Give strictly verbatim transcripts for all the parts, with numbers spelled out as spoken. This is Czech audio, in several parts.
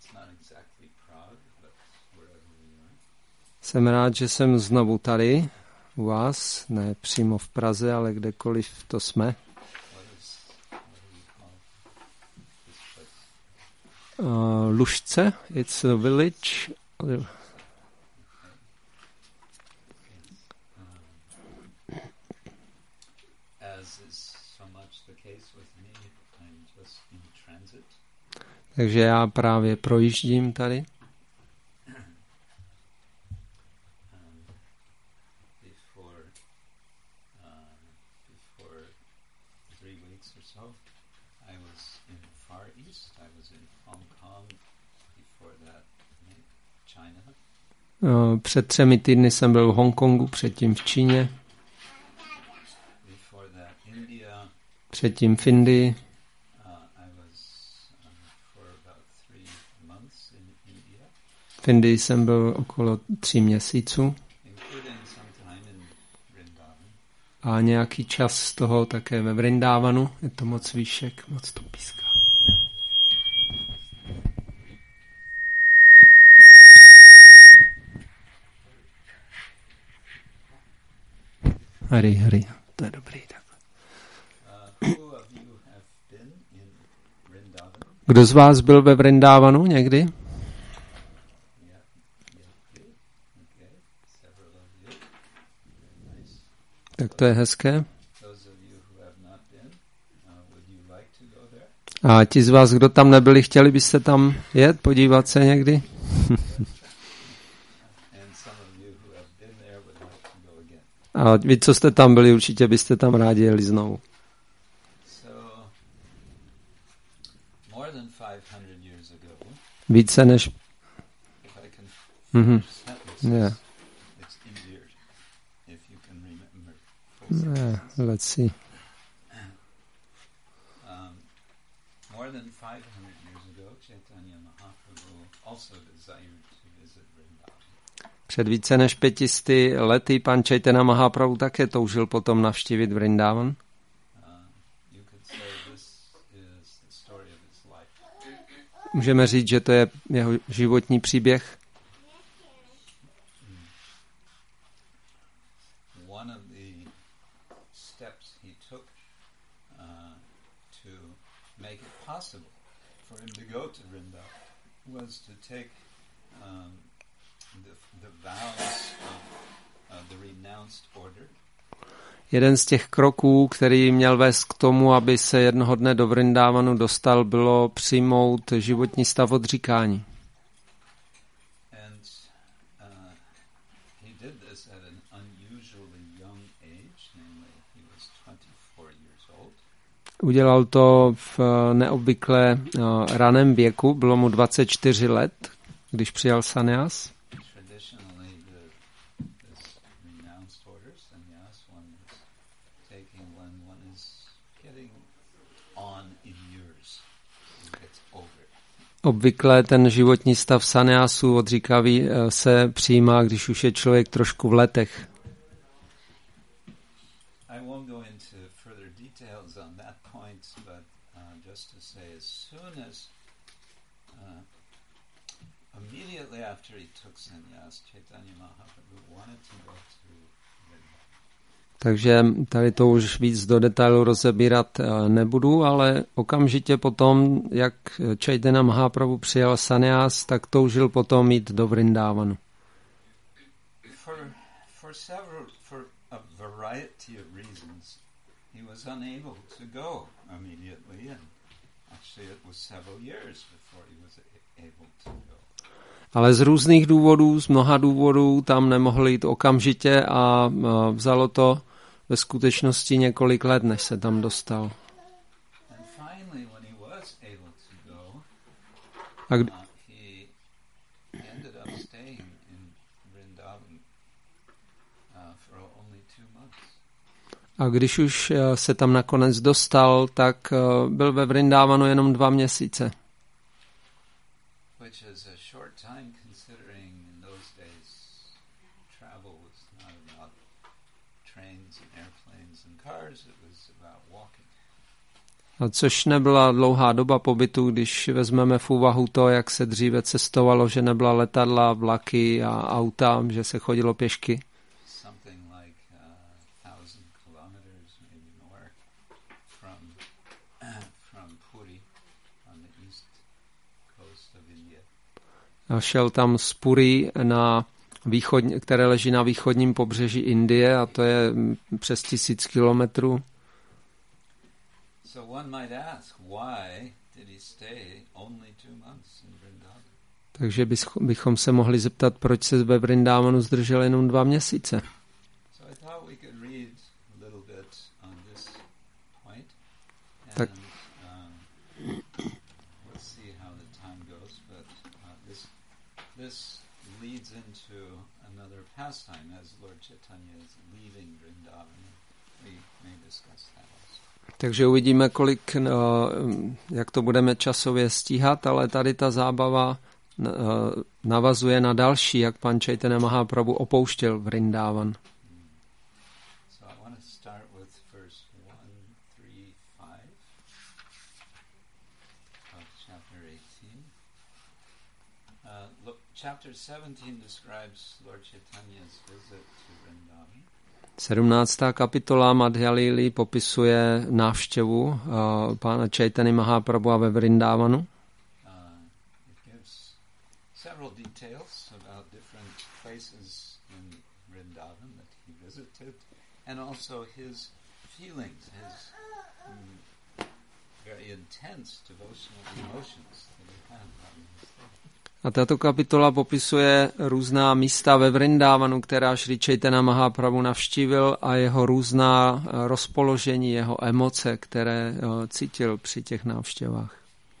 Jsem rád, že jsem znovu tady u vás, ne přímo v Praze, ale kdekoliv to jsme. Uh, Lužce, it's a village. Takže já právě projíždím tady. Před třemi týdny jsem byl v Hongkongu, předtím v Číně, předtím v Indii. V Indii jsem byl okolo tří měsíců a nějaký čas z toho také ve Vrindávanu. Je to moc výšek, moc to píská. Hry, hry, to je dobrý. Tak. Kdo z vás byl ve Vrindávanu někdy? Tak to je hezké. A ti z vás, kdo tam nebyli, chtěli byste tam jet, podívat se někdy? A vy, co jste tam byli, určitě byste tam rádi jeli znovu. Více než... Mm-hmm. Yeah. Yeah, let's see. Před více než pětisty lety pan Chaitanya Mahaprabhu také toužil potom navštívit Vrindavan. Můžeme říct, že to je jeho životní příběh. Jeden z těch kroků, který měl vést k tomu, aby se jednoho dne do Vrindávanu dostal, bylo přijmout životní stav odříkání. Udělal to v neobvykle raném věku, bylo mu dvacet čtyři let, když přijal sannyas. Obvykle ten životní stav sannyásu odříkaví se přijímá, když už je člověk trošku v letech. Takže tady to už víc do detailu rozebírat nebudu, ale okamžitě potom, jak Chaitanya Mahaprabhu přijal sannyas, tak toužil potom jít do Vrindávanu. Ale z různých důvodů, z mnoha důvodů tam nemohl jít okamžitě a vzalo to ve skutečnosti několik let, než se tam dostal. A, kdy... a když už se tam nakonec dostal, tak byl ve Vrindávanu jenom dva měsíce. A což nebyla dlouhá doba pobytu, když vezmeme v úvahu to, jak se dříve cestovalo, že nebyla letadla, vlaky a auta, že se chodilo pěšky. A šel tam z Puri, na východ, které leží na východním pobřeží Indie, a to je přes tisíc kilometrů. Takže bychom se mohli zeptat, proč se ve Vrindávanu zdržel jenom dva měsíce. Tak. Takže uvidíme, kolik, jak to budeme časově stíhat, ale tady ta zábava navazuje na další, jak pan Chaitanya Mahaprabhu opouštěl Vrindávan. Chapter seventeen describes Lord Chaitanya's visit to Vrindavan. sedmnáctá kapitola Madhya Lily popisuje návštěvu uh, pána Chaitanya Mahaprabhu ve Vrindávanu. Uh, it gives several details about different places in Vrindavan that he visited, and also his feelings, his um, very intense devotional emotions that he had. A tato kapitola popisuje různá místa ve Vrindávanu, která Šri Chaitanya Mahaprabhu navštívil, a jeho různá rozpoložení, jeho emoce, které cítil při těch návštěvách.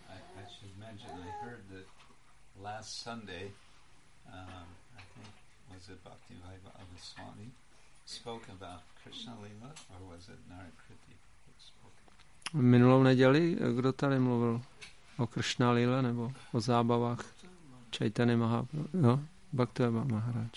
Minulou neděli, kdo tady mluvil o Krishna Lila nebo o zábavách? Chaitanya Mahaprabhu, no, Bhaktivinoda Maharaj.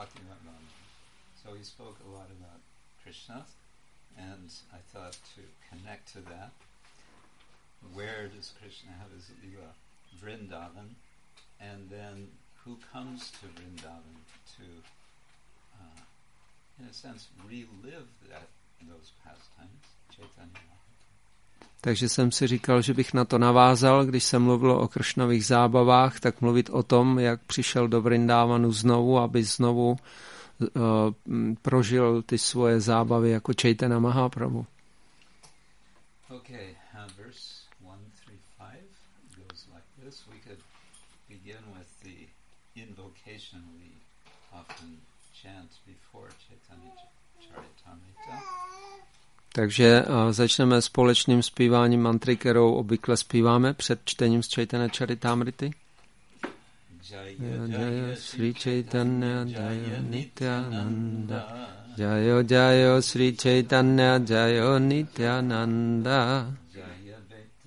So he spoke a lot about Krishna, and I thought to connect to that, where does Krishna have his lila? Vrindavan, and then who comes to Vrindavan to, uh, in a sense, relive that those pastimes? Chaitanya Mahaprabhu. Takže jsem si říkal, že bych na to navázal, když jsem mluvil o Kršnových zábavách, tak mluvit o tom, jak přišel do Vrindávanu znovu, aby znovu uh, prožil ty svoje zábavy jako Chaitanya Mahaprabhu. Okay, uh, verse one through five goes like this. We could begin with the invocation we often chant before Chaitanya Charitamrita. Takže uh, začneme společným zpíváním mantry, kterou obvykle zpíváme před čtením z Chaitanya Charitamrity. Jaya Jaya Sri Chaitanya Jaya Nityananda Jaya Jaya Sri Chaitanya Jaya Nityananda Jaya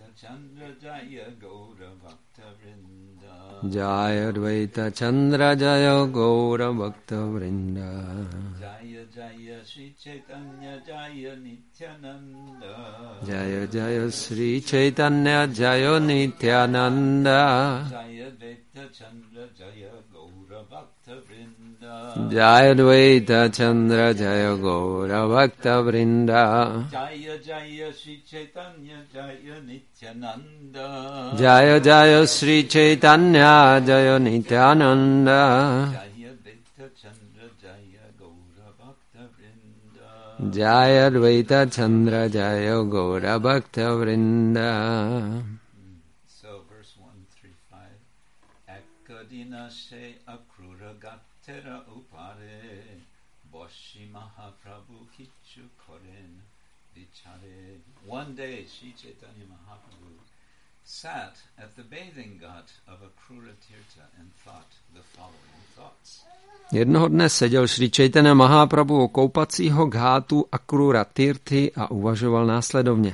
Advaita Chandra Jaya Gaura Bhakta Vrinda Jaya Jaya Sri Chaitanya Jaya Nityananda Jaya Jaya Sri Chaitanya Jaya Nityananda Jaya Advaita Chandra Jaya Gaura Bhakta Vrinda Jaya Advaita Chandra Jaya Gaura Bhakta Vrinda Jaya Jaya Sri Chaitanya Jaya Nityananda Jaya Jaya Sri Chaitanya Jaya Nityananda Jaya Advaita Chandra Jaya Gaura Bhakta Vrinda Jaya Advaita Chandra Jaya Gaura Bhakta Vrinda. So verse one through five. Ekadina se akrura gattera upare Boshi Mahaprabhu kichu koren vichare. One day Sri Chaitanya Mahaprabhu sat at the bathing ghat of Akrura Tirtha and thought the following thoughts. Jednoho dne seděl Šri Chaitanya Mahaprabhu u koupacího ghátu Akrura Tirthy a uvažoval následovně.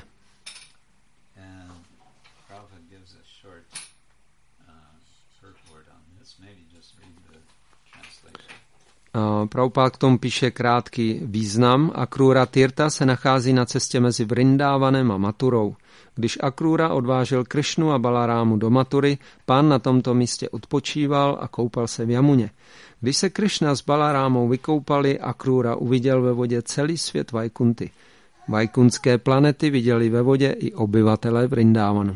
Prabhupád k tomu píše krátký význam. Akrura Tirtha se nachází na cestě mezi Vrindávanem a Maturou. Když Akrura odvážel Krišnu a Balarámu do Matury, pán na tomto místě odpočíval a koupal se v Jamuně. Když se Krišna s Balarámou vykoupali, Akrura uviděl ve vodě celý svět Vajkunty. Vajkunské planety viděli ve vodě i obyvatelé Vrindávanu.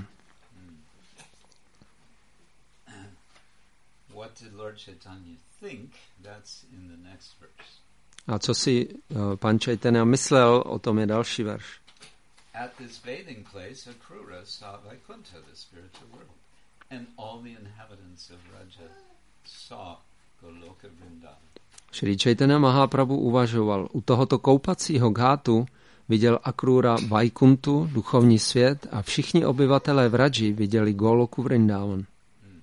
A co si uh, pan Chaitanya myslel, o tom je další verš. At this bathing place, Akrura saw Vaikuntha, the spiritual world, and all the inhabitants of Raja saw Goloka Vrindavan. Šri Chaitanya Mahaprabhu uvažoval, u tohoto koupacího ghátu viděl Akrura Vaikuntu, duchovní svět, a všichni obyvatelé v Raji viděli Goloku Vrindavan. Hmm.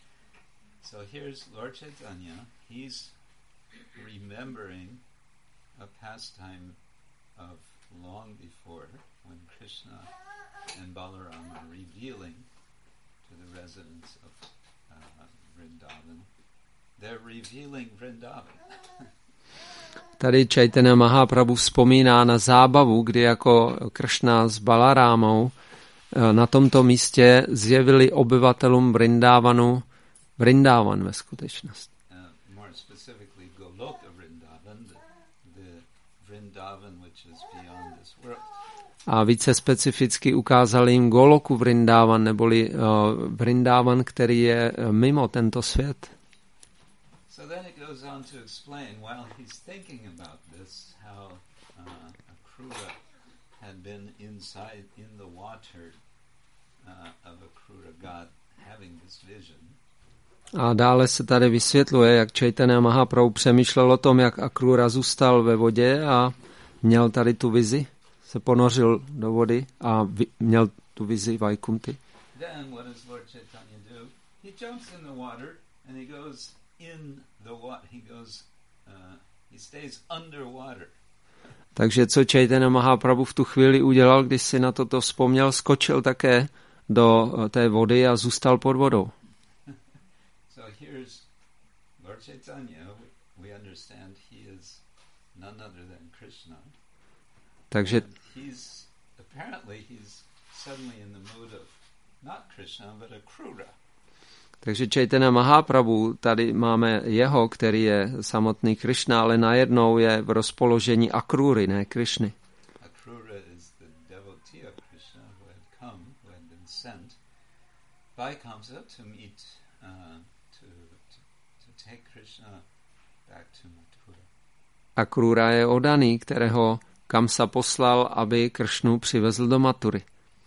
So here's Lord Chaitanya, he's remembering a pastime of long before, when Krishna and Balarama are revealing to the residents of uh, Vrindavan, they're revealing Vrindavan. Tady Chaitanya Mahaprabhu vzpomíná na zábavu, kdy jako Kršna s Balarámou na tomto místě zjevili obyvatelům Vrindávanu Vrindávan ve skutečnosti. Uh, more specifically, Goloka Vrindavan, the, the Vrindavan which is beyond this world. A více specificky ukázali jim Goloku Vrindávan, neboli uh, Vrindávan, který je mimo tento svět. So then it goes on to explain, while he's thinking about this, how uh, Akrura had been inside in the water uh, of Akrura God having this vision. A dále se tady vysvětluje, jak Chaitanya Mahaprabhu přemýšlel o tom, jak Akrura zůstal ve vodě a měl tady tu vizi, se ponořil do vody a vi- měl tu vizi Vaikunty. Then what does Lord Chaitanya do? He jumps in the water and he goes in the water. He goes, uh, he stays underwater. Takže co Chaitanya Mahaprabhu v tu chvíli udělal, když si na toto vzpomněl, skočil také do té vody a zůstal pod vodou. So here's Lord Chaitanya. We understand he is none other than Krishna. Takže And he's apparently he's suddenly in the mood of not Krishna but Akrura. Takže Chaitanya Mahaprabhu, tady máme jeho, který je samotný Krishna, ale najednou je v rozpoložení Akrury, ne Krishny. Akrura is the devotee of Krishna who had come, who had been sent by Kamsa to meet, uh, to, to, to take Krishna back to Mathura. Akrura je odaný, kterého Kamsa poslal, aby Kršnu přivezl do Matury.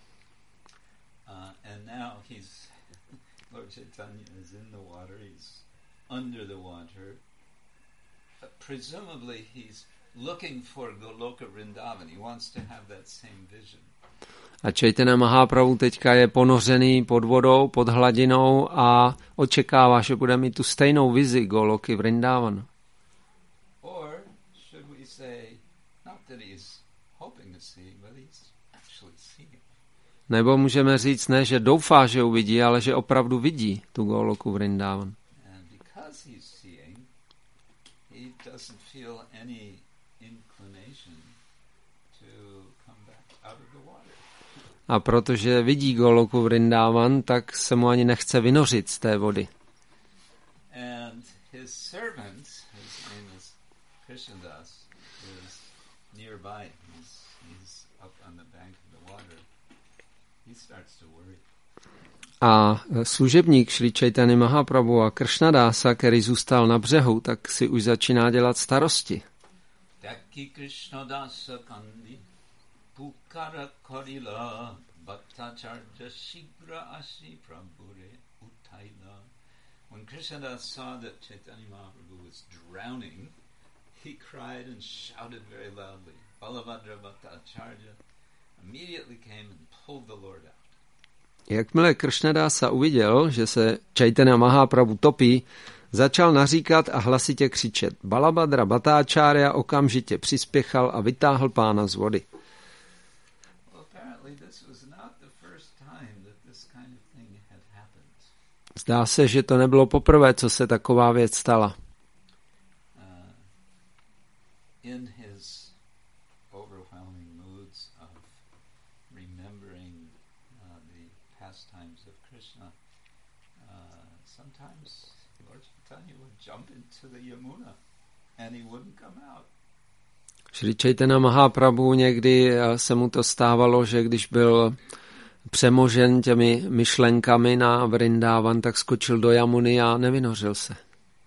Under the water, uh, presumably he's looking for Goloka Vrindavan. He wants to have that same vision. A Chaitanya Mahaprabhu teďka je ponořený pod vodou, pod hladinou a očekává, že bude mít tu stejnou vizi Goloky Vrindavan. Or should we say, not that he's hoping to see, but he's actually seeing. Nebo můžeme říct ne, že doufá, že uvidí, ale že opravdu vidí tu Goloku Vrindavan. Doesn't feel any inclination to come back out of the water. A protože vidí Goloku Vrindavan, tak se mu ani nechce vynořit z té vody. And his servant, his name is Krishnadas, is nearby. He's, he's up on the bank of the water. He starts to worry. A služebník Šri Chaitanya Mahaprabhu a Kršnadása, který zůstal na břehu, tak si už začíná dělat starosti. Taky Kršnadása kandi pukara korila bhattacharya shigra asi prabhure utaila. When Krishnadas saw that Chaitanya Mahaprabhu was drowning, he cried and shouted very loudly. Balabhadra Bhattacharya immediately came and pulled the Lord out. Jakmile Kršnadása uviděl, že se Chaitanya Mahaprabhu topí, začal naříkat a hlasitě křičet. Balabhadra Bhattacharya okamžitě přispěchal a vytáhl pána z vody. Zdá se, že to nebylo poprvé, co se taková věc stala. in his overwhelming moods of remembering uh, the pastimes of Krishna, uh, sometimes Lord Chaitanya would jump into the Yamuna and he wouldn't come out. Šri Chaitanya Mahaprabhu někdy se mu to stávalo, že když byl přemožen těmi myšlenkami na Vrindavan, tak skočil do Jamuny a nevynořil se.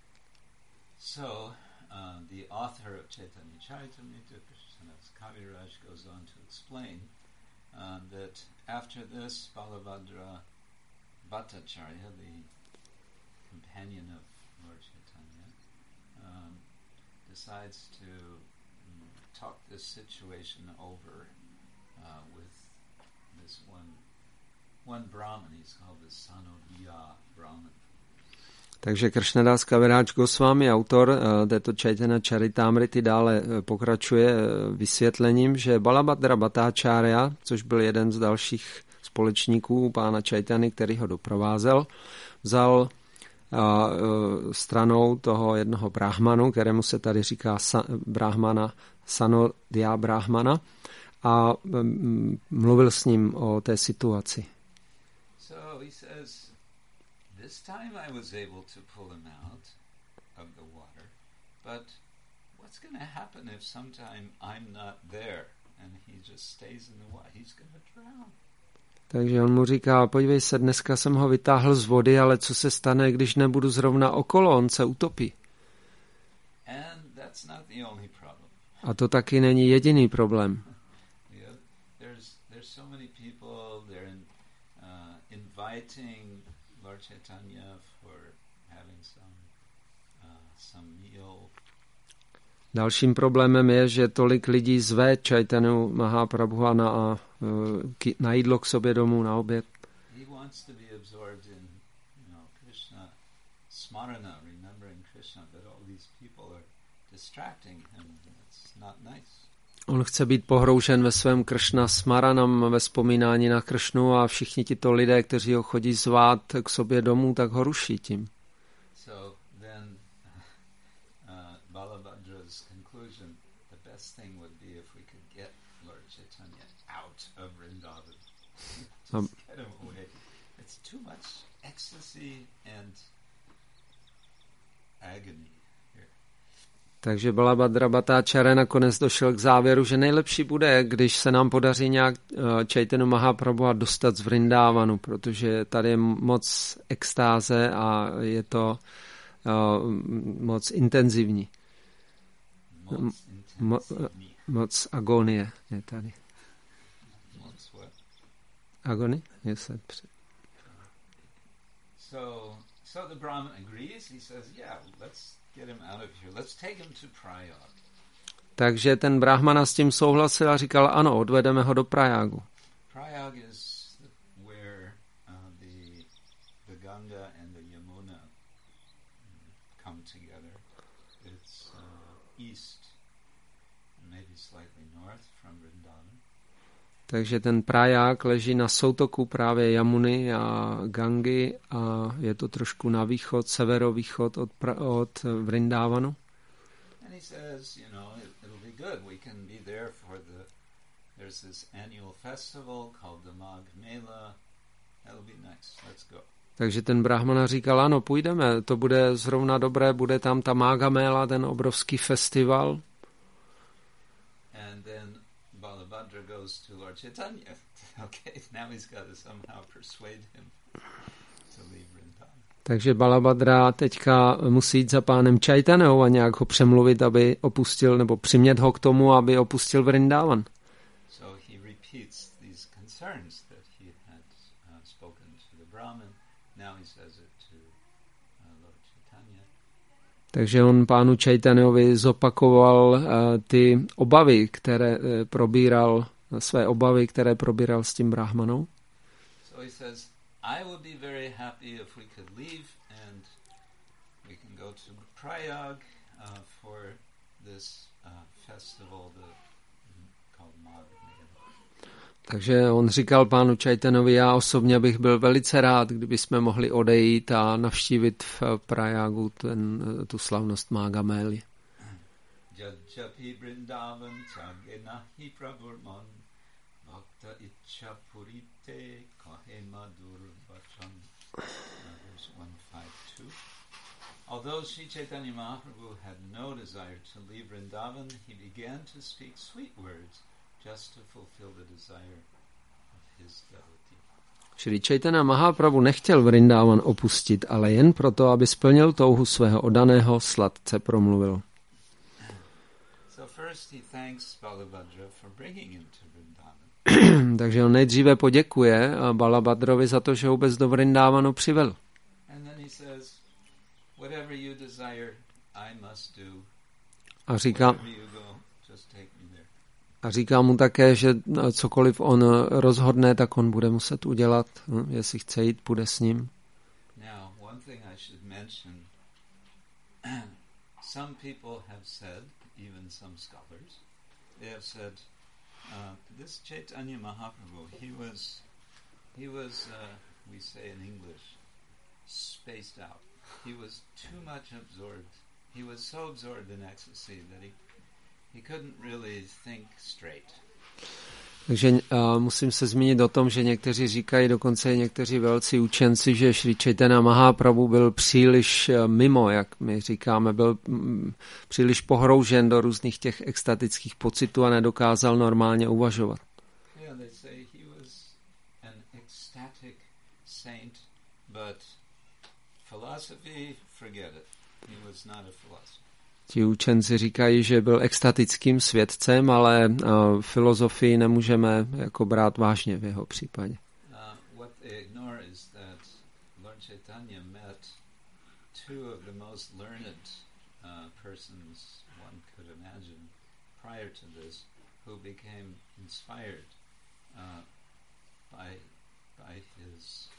So, uh, the author of Chaitanya Charitamrita, Krishnadas Kaviraj, goes on to explain uh, that after this, Balabhadra Bhattacharya, the companion of Lord Chaitanya, um, decides to um, talk this situation over uh, with this one one Brahman. He's called the Sanodiya Brahman. Takže Krishnadas Kaviraj Goswami, autor uh, této Chaitanya Charitamrity, dále uh, pokračuje uh, vysvětlením, že Balabhadra Bhattacharya, což byl jeden z dalších společníků pána Chaitany, který ho doprovázel, vzal uh, uh, stranou toho jednoho brahmanu, kterému se tady říká sa, brahmana, Sanodiya Brahmana, a um, mluvil s ním o té situaci. So he says, this time I was able to pull him out of the water, but what's going to happen if sometime I'm not there and he just stays in the water? He's going to drown. Takže on mu říká, podívej se, dneska jsem ho vytáhl z vody, ale co se stane, když nebudu zrovna okolo, on se utopí. And that's not the only problem. A to taky není jediný problém. Yeah, there's there's so many people, they're in, uh, inviting Lord Chaitanya for having some uh, some meal. Dalším problémem je, že tolik lidí zve Chaitanu Mahaprabhu na, a, na jídlo k sobě domů, na oběd. He wants to be absorbed in, you know, Krishna smarana, remembering Krishna, but all these people are distracting him. It's not nice. On chce být pohroušen ve svém Kršna smaranam, ve vzpomínání na Kršnu, a všichni tito lidé, kteří ho chodí zvát k sobě domů, tak ho ruší tím. So then uh, Balabhadra's conclusion, the best thing would be if we could get Lord Chaitanya out of Vrindavan. Just Um, get him away. It's too much ecstasy and agony. Takže Balabhadra Bhattacharya nakonec došel k závěru, že nejlepší bude, když se nám podaří nějak Chaitanya Mahaprabhu dostat z Vrindávanu, protože tady je moc extáze a je to uh, moc intenzivní. Moc, Mo, moc agonie je tady. Moc what? Agony? Yes, so, so the Brahman agrees. He says, yeah, let's get him out of here. Let's take him to Prayag. Takže ten brahmana s tím souhlasil a říkal, ano, odvedeme ho do Prayagu. Prayag is where uh, the the Ganga and the Yamuna come together. It's uh, east, maybe slightly north from Vrindavan. Takže ten Prayag leží na soutoku právě Jamuny a Gangy a je to trošku na východ, severovýchod od, pra- od Vrindávanu. And he says, you know, it, it'll be good. We can be there for the, there's this annual festival called the Magh Mela. That'll be nice. Let's go. Takže ten brahmana říkal, ano, půjdeme, to bude zrovna dobré, bude tam ta Magha Mela, ten obrovský festival. And then Balabhadra goes to Lord Chaitanya. Okay, now he's got to somehow persuade him to leave Vrindavan. Takže Balabhadra teďka musí jít za pánem Chaitanyou a nějak ho přemluvit, aby opustil, nebo přimět ho k tomu, aby opustil Vrindavan. So he repeats these concerns that he had uh, spoken to the Brahmin. Now he says it to uh, Lord Chaitanya. Takže on pánu Chaitanyovi zopakoval uh, ty obavy, které uh, probíral, své obavy, které probíral s tím brahmanou. So he says, I would be very happy if we could leave and we can go to Prayag uh, for this uh, festival the, called Magh Mela. Takže on říkal pánu Chaitanovi, já osobně bych byl velice rád, kdyby jsme mohli odejít a navštívit v Prayagu ten, tu slavnost Magha Mely. Jajapi Vrindavan Chage Nahi Prabhurman Bhakta Icha Purite Kahe Madur Vachan. Verse one fifty-two. Although Sri Chaitanya Mahaprabhu had no desire to leave Vrindavan, he began to speak sweet words just to fulfill the desire of his devotee. Šri Chaitanya Mahaprabhu nechtěl Vrindavan opustit, ale jen proto, aby splnil touhu svého oddaného, sladce promluvil. So first he thanks Balabhadra for bringing him to Vrindavan. Takže on nejdříve poděkuje Balabhadrovi za to, že ho vůbec do Vrindavanu přivedl. And then he says, whatever you desire, I must do. A říká, Wherever you go, just take me there. a říká mu také, že cokoliv on rozhodne, tak on bude muset udělat. Jestli chce jít, půjde s ním. Now, one thing I should mention, some people have said, even some scholars, they have said, uh, this Chaitanya Mahaprabhu, he was, he was, uh, we say in English, spaced out. He was too much absorbed. He was so absorbed in ecstasy that he, he couldn't really think straight. Takže uh, musím se zmínit o tom, že někteří říkají, dokonce někteří velcí učenci, že Šri Chaitanya Mahaprabhu byl příliš uh, mimo, jak my říkáme, byl mm, příliš pohroužen do různých těch extatických pocitů a nedokázal normálně uvažovat. Yeah, they say he was an ecstatic saint, but philosophy, forget it. He was not a philosopher. Ti učenci říkají, že byl extatickým svědcem, ale uh, filozofii nemůžeme jako brát vážně v jeho případě. Uh, what they ignore is that Lord Chaitanya met two of the most learned uh, persons one could imagine prior to this, who became inspired uh, by by his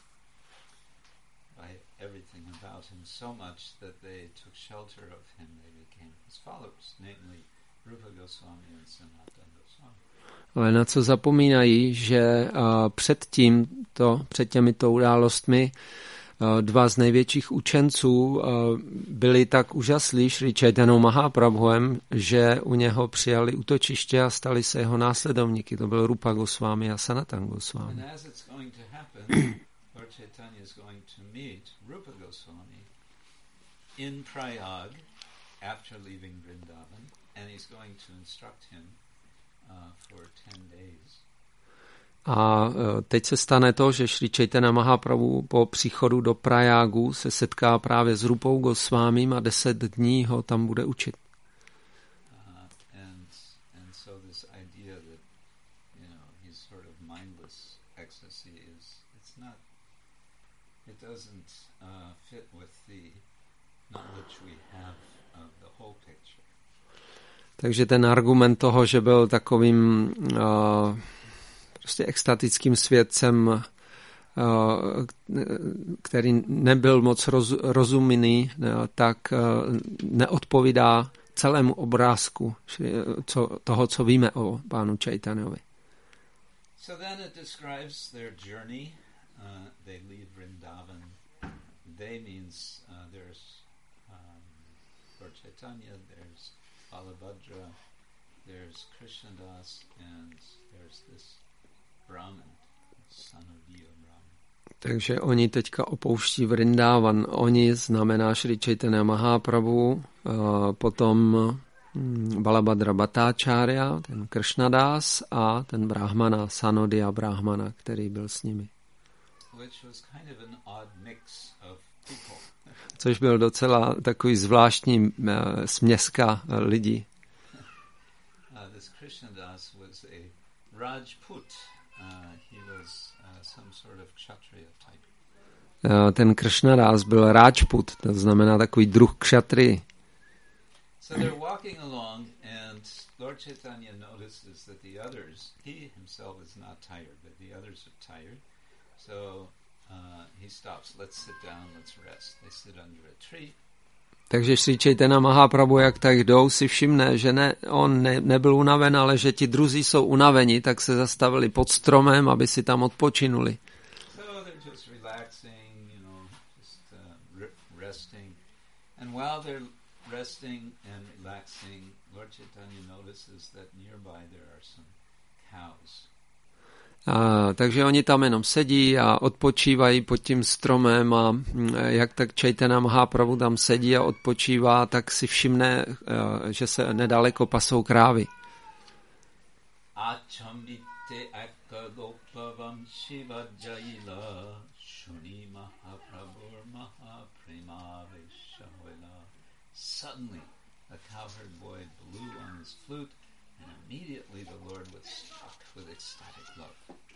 by everything about him so much that they took shelter of him. They became his followers, namely Rupa Goswami and Sanatana Goswami. Ale na co zapomínají, že uh, před tímto, před těmito událostmi uh, dva z největších učenců uh, byli tak úžaslí Šri Čaitanjou Mahaprabhuem, že u něho přijali útočiště a stali se jeho následovníky. To byl Rupa Goswami a Sanatana Goswami. And as it's going to happen, Lord Chaitanya is going to meet Rupa Goswami in Prayag after leaving Vrindavan, and he's going to instruct him uh, for ten days. A teď se stane to, že Šri Chaitanya Mahaprabhu po příchodu do Prajágu se setká právě s Rupou Gosvámím a deset dní ho tam bude učit. Uh, and and so this idea that, you know, he's sort of mindless ecstasy is, it's not, it doesn't uh, fit with the knowledge we have of the whole picture. Takže ten argument toho, že byl takovým uh, prostě extatickým svědcem, uh, který nebyl moc roz, rozumný, uh, tak uh, neodpovídá celému obrázku co, toho, co víme o pánu Čaitanjovi. So then it describes their journey. Uh, they leave Vrindavan. They means uh, there's um, Lord Chaitanya, there's Balabhadra, there's Krishnadas, and there's this Brahman, son of Dio Brahman. Takže oni teďka opouští Vrindavan. Oni znamená Šri Chaitanya Mahaprabhu, uh, potom Balabhadra Bhattacharya, ten Krishnadas a ten Brahmana, Sanodia Brahmana, který byl s nimi. Which was kind of an odd mix of people. Což byl docela takový zvláštní uh, směska uh, lidí. Uh, this Krishnadas was a Rajput. Uh, he was uh, some sort of Kshatriya type. Uh, ten Krishnadas byl Rajput, to znamená takový druh kšatry. So they're walking along, and Lord Chaitanya notices that the others, he himself is not tired, but the others are tired. So uh, he stops. Let's sit down, let's rest. They sit under a tree. Takže Šri Chaitanya Mahaprabhu, jak tak jdou, si všimne, že ne, on ne, nebyl unaven, ale že ti druzí jsou unaveni, tak se zastavili pod stromem, aby si tam odpočinuli. So they're just relaxing, you know, just uh, re- resting. And while they're resting and relaxing, Lord Chaitanya notices that nearby there are some cows. A, takže oni tam jenom sedí a odpočívají pod tím stromem a jak tak Chaitanya Mahaprabhu tam sedí a odpočívá, tak si všimne, že se nedaleko pasou krávy. Suddenly a cowherd boy blew on his flute and immediately the Lord was struck with ecstatic love.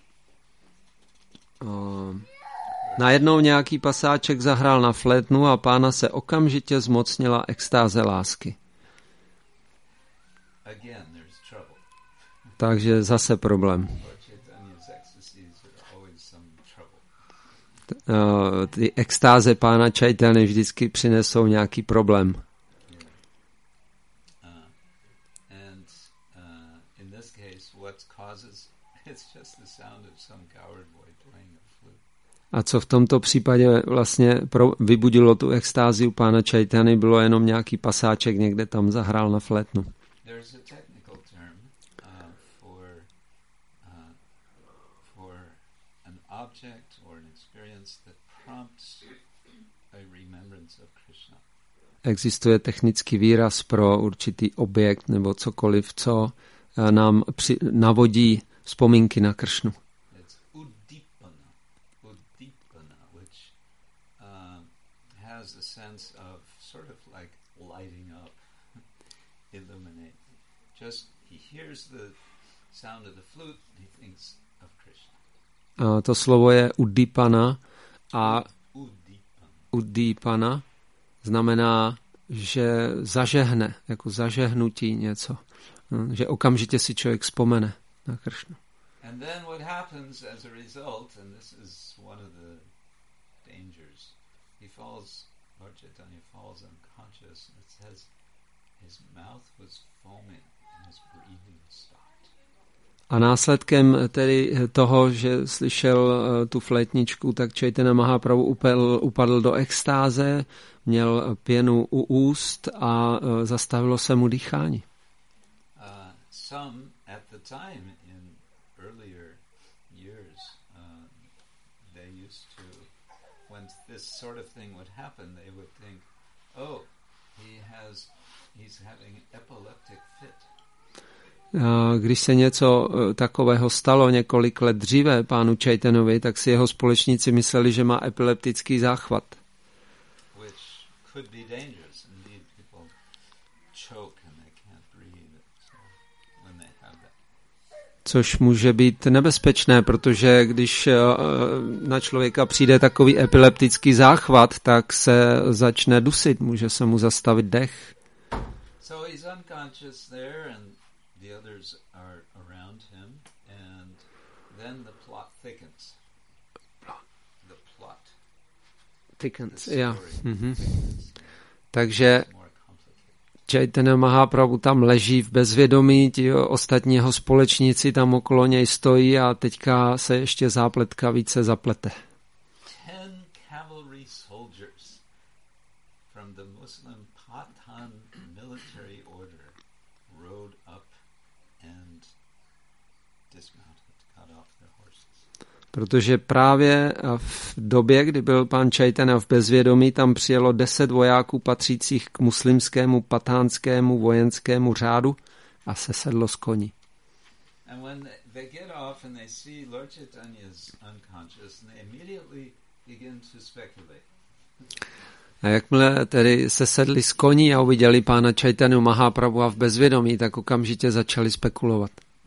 Uh, najednou nějaký pasáček zahrál na flétnu a pána se okamžitě zmocnila extáze lásky. Again, there's trouble. Takže zase problém. Uh, ty extáze pána Chaitanya vždycky přinesou nějaký problém. A co v tomto případě vlastně pro, vybudilo tu extázi u pána Chaitany, bylo jenom nějaký pasáček, někde tam zahrál na flétnu. Existuje technický výraz pro určitý objekt nebo cokoliv, co nám při, navodí vzpomínky na Kršnu. A to slovo je udipana a udipana znamená, že zažehne, jako zažehnutí něco. Že okamžitě si člověk vzpomene na Kršnu. And then what happens as a result, and this is one of the dangers, he falls, Lord Chaitanya falls unconscious, and it says his mouth was foaming and his breathing stopped. A následkem tedy toho, že slyšel tu flétničku, tak Chaitanya Mahaprabhu upadl, upadl do extáze, měl pěnu u úst a zastavilo se mu dýchání. Uh, some at the time in earlier years, uh, they used to, when this sort of thing would happen, they would think, oh, he has, he's having epileptic fit. Když se něco takového stalo několik let dříve pánu Chaitanovi, tak si jeho společníci mysleli, že má epileptický záchvat. Což může být nebezpečné, protože když na člověka přijde takový epileptický záchvat, tak se začne dusit, může se mu zastavit dech. So he's unconscious there and the others are around him and then the plot thickens. The plot thickens, yeah. Mm-hmm. Takže Chaitanya Mahaprabhu tam leží v bezvědomí, ti ostatní jeho společníci tam okolo něj stojí a teďka se ještě zápletka více zaplete. Ten cavalry soldiers from the Muslim Pathan military order rode up and dismounted, cut off their horses. Protože právě v době, kdy byl pán Chaitanya v bezvědomí, tam přijelo deset vojáků patřících k muslimskému patánskému vojenskému řádu a se sedlo z koní. A jakmile tedy se sedli z koní a uviděli pána Chaitanya Mahaprabhu a v bezvědomí, tak okamžitě začali spekulovat.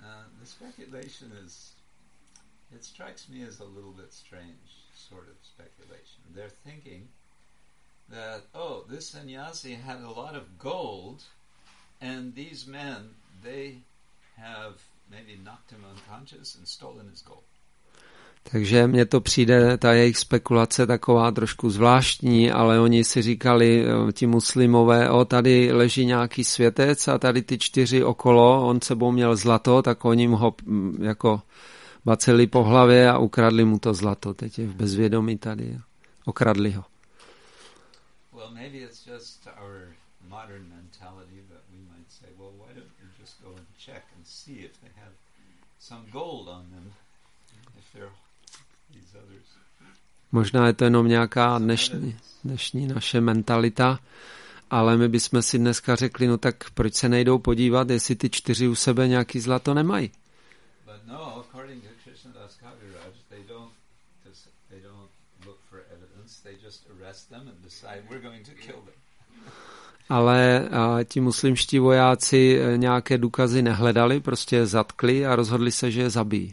That, oh, this sannyasi had a lot of gold, and these men, they have maybe knocked him unconscious and stolen his gold. Takže mně to přijde, ta jejich spekulace taková trošku zvláštní, ale oni si říkali, ti muslimové, o, tady leží nějaký světec a tady ty čtyři okolo, on sebou měl zlato, tak oni mu ho jako baceli po hlavě a ukradli mu to zlato. Teď je v bezvědomí tady, okradli ho. Well, maybe it's just our modern mentality, but we might say, well, why don't you just go and check and see if they have some gold on them, if they're these others. Možná je to jenom nějaká dnešní, dnešní naše mentalita, ale my bychom si dneska řekli, no tak proč se nejdou podívat, jestli ty čtyři u sebe nějaký zlato nemají. But no, according to Krishnadas Kaviraj, they don't, they don't look for evidence, they just arrest them and decide we're going to kill them. Ale a, ti muslimští vojáci nějaké důkazy nehledali, prostě je zatkli a rozhodli se, že je zabijí.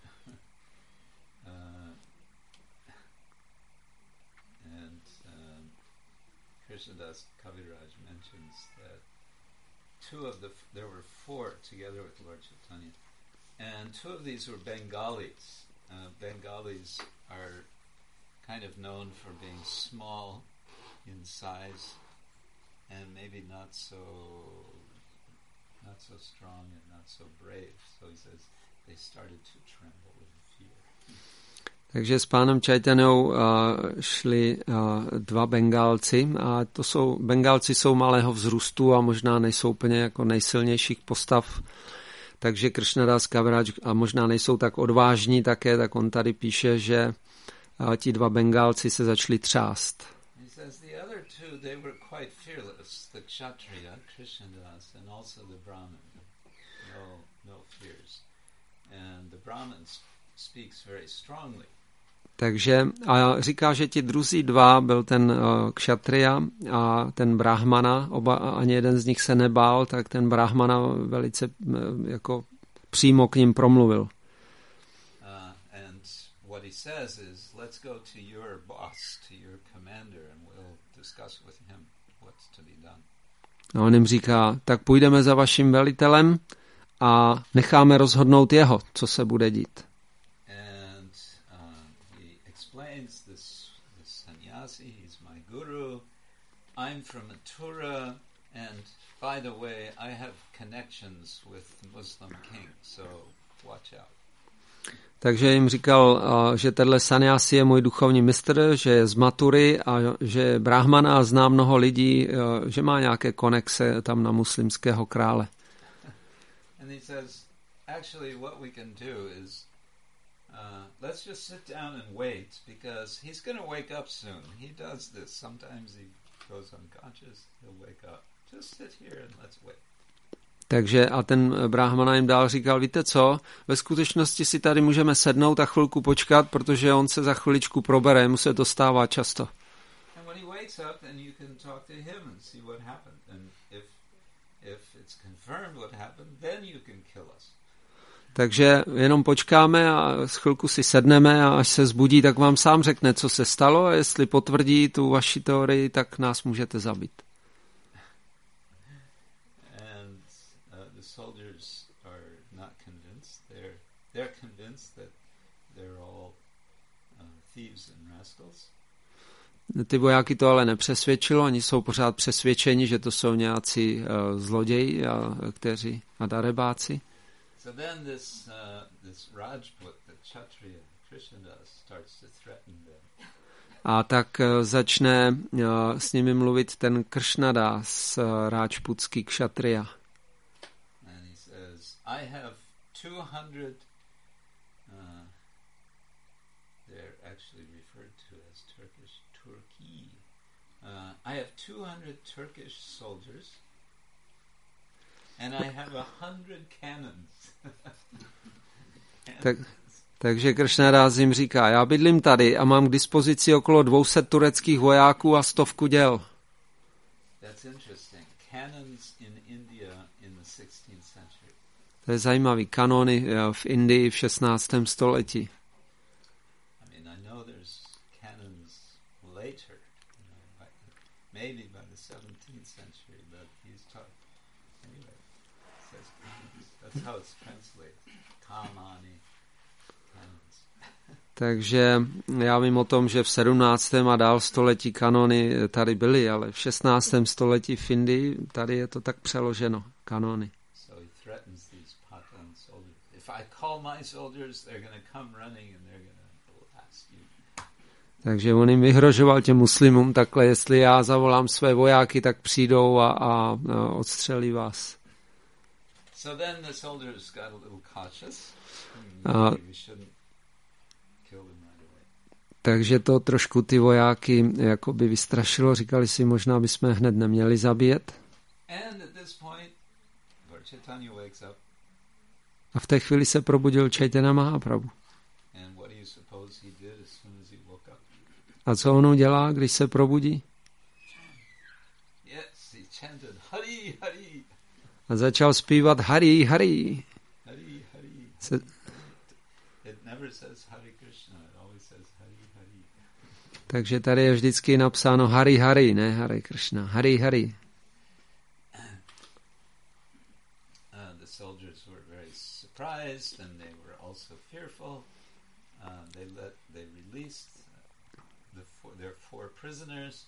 Two of the, there were four together with Lord Chaitanya, and two of these were Bengalis. Uh, Bengalis are kind of known for being small in size and maybe not so not so strong and not so brave. So he says they started to tremble with fear. Takže s pánem Čajtanou uh, šli uh, dva Bengálci a to jsou, Bengálci jsou malého vzrůstu a možná nejsou úplně jako nejsilnějších postav, takže Krishnadas Kaviraj a možná nejsou tak odvážní také, tak on tady píše, že uh, ti dva Bengálci se začali třást. He says the other two, they were quite fearless, the Kshatriya, Krishnadas, and also the Brahman. No, no fears. And the Brahman speaks very strongly. Takže a říká, že ti druzí dva, byl ten uh, Kshatriya a ten Brahmana, oba, ani jeden z nich se nebál, tak ten Brahmana velice uh, jako přímo k ním promluvil. Uh, and what he says is, let's go to your boss, to your commander, and we'll discuss with him what's to be done. A on jim říká, tak půjdeme za vaším velitelem a necháme rozhodnout jeho, co se bude dít. I'm from Mathura, and by the way, I have connections with Muslim kings, so watch out. Takže jim říkal, že tenhle sanyasi je můj duchovní mistr, že je z Matury a že je brahmana a zná mnoho lidí, že má nějaké konexe tam na muslimského krále. And he says, actually what we can do is uh, let's just sit down and wait, because he's going to wake up soon. He does this. Sometimes he goes unconscious, he'll wake up. Just sit here and let's wait. Takže a ten brahmana jim dál říkal, víte co, ve skutečnosti si tady můžeme sednout a chvilku počkat, protože on se za chviličku probere, mu se to stává často. Takže jenom počkáme a chvilku si sedneme a až se zbudí, tak vám sám řekne, co se stalo a jestli potvrdí tu vaši teorii, tak nás můžete zabít. Ty vojáky to ale nepřesvědčilo, oni jsou pořád přesvědčeni, že to jsou nějací uh, zloději a, kteří a darebáci. So then this, uh, this Rajput, the Kshatriya, Krishnadas, starts to threaten them. A tak uh, začne uh, s nimi mluvit ten Krishnadas, uh, Rajputský Kshatriya. And he says, I have two hundred, uh, they're actually referred to as Turkish Turki. Uh, I have two hundred Turkish soldiers, and I have a hundred cannons. tak, takže Krishnadas jim říká, já bydlím tady a mám k dispozici okolo dvě stě tureckých vojáků a stovku děl. To je zajímavý. Kanony v Indii v šestnáctém století. Takže já vím o tom, že v sedmnáctém a dál století kanony tady byly, ale v šestnáctém století v Indii tady je to tak přeloženo, kanony. Takže on jim vyhrožoval těm muslimům takhle, jestli já zavolám své vojáky, tak přijdou a, a, a odstřelí vás. So then the soldiers got a little cautious. A, We shouldn't kill them right away. takže to trošku ty vojáky jakoby vystrašilo, říkali si, možná bychom hned neměli zabíjet. And at this point, Lord Chaitanya wakes up. A v té chvíli se probudil Chaitanya Mahaprabhu. And what do you suppose he did as soon as he woke up? A co on udělá, když se probudí? Yes, he chanted Hari Hari. A začal zpívat Hari, Hari. Hari Hari. Se, It never says Hare Krishna, it always says Hari Hari. takže tady je vždycky napsáno Hari, Hari, ne Hare Krishna. Hari, Hari. Uh, the soldiers were very surprised and they were also fearful. Uh, they let they released the four, their four prisoners.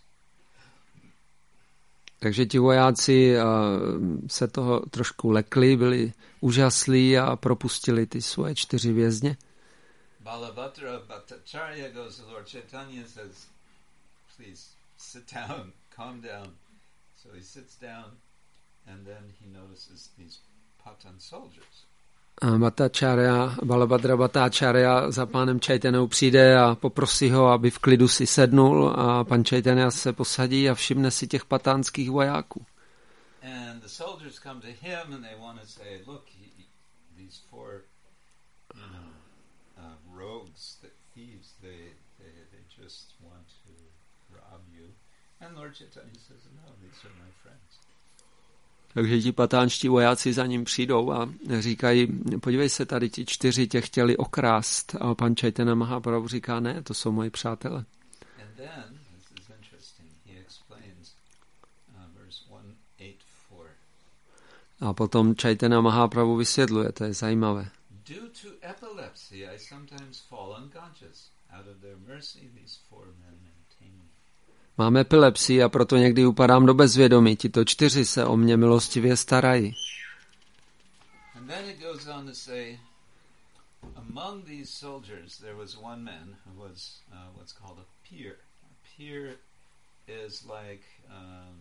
Takže ti vojáci uh, se toho trošku lekli, byli úžaslí a propustili ty svoje čtyři vězně. Balabhadra Bhattacharya goes to Lord Chaitanya and says, please sit down, calm down. So he sits down and then he notices these Patan soldiers. Bhattacharya, Balabhadra Bhattacharya za pánem Chaitannou přijde a poprosí ho, aby v klidu si sednul a pan Chaitanya se posadí a všimne si těch patánských vojáků. And the soldiers come to him and they want to say, look, he, these four, you know, uh, rogues, the thieves, they, they, they just want to rob you. And Lord Chaitanya says, no, these are my friends. Takže ti patánští vojáci za ním přijdou a říkají, podívej se, tady ti čtyři tě chtěli okrást. A pan Chaitanya Mahaprabhu říká, ne, to jsou moji přátelé. And then, this is interesting, he explains uh, verse one eighty-four. A potom Chaitanya Mahaprabhu vysvětluje, to je zajímavé. Due to epilepsy, I sometimes fall unconscious. Out of their mercy, these four men maintain me. Mám epilepsii a proto někdy upadám do bezvědomí. Tito čtyři se o mě milostivě starají. And then it goes on to say, among these soldiers there was one man who was uh, what's called a peer. A peer is like um,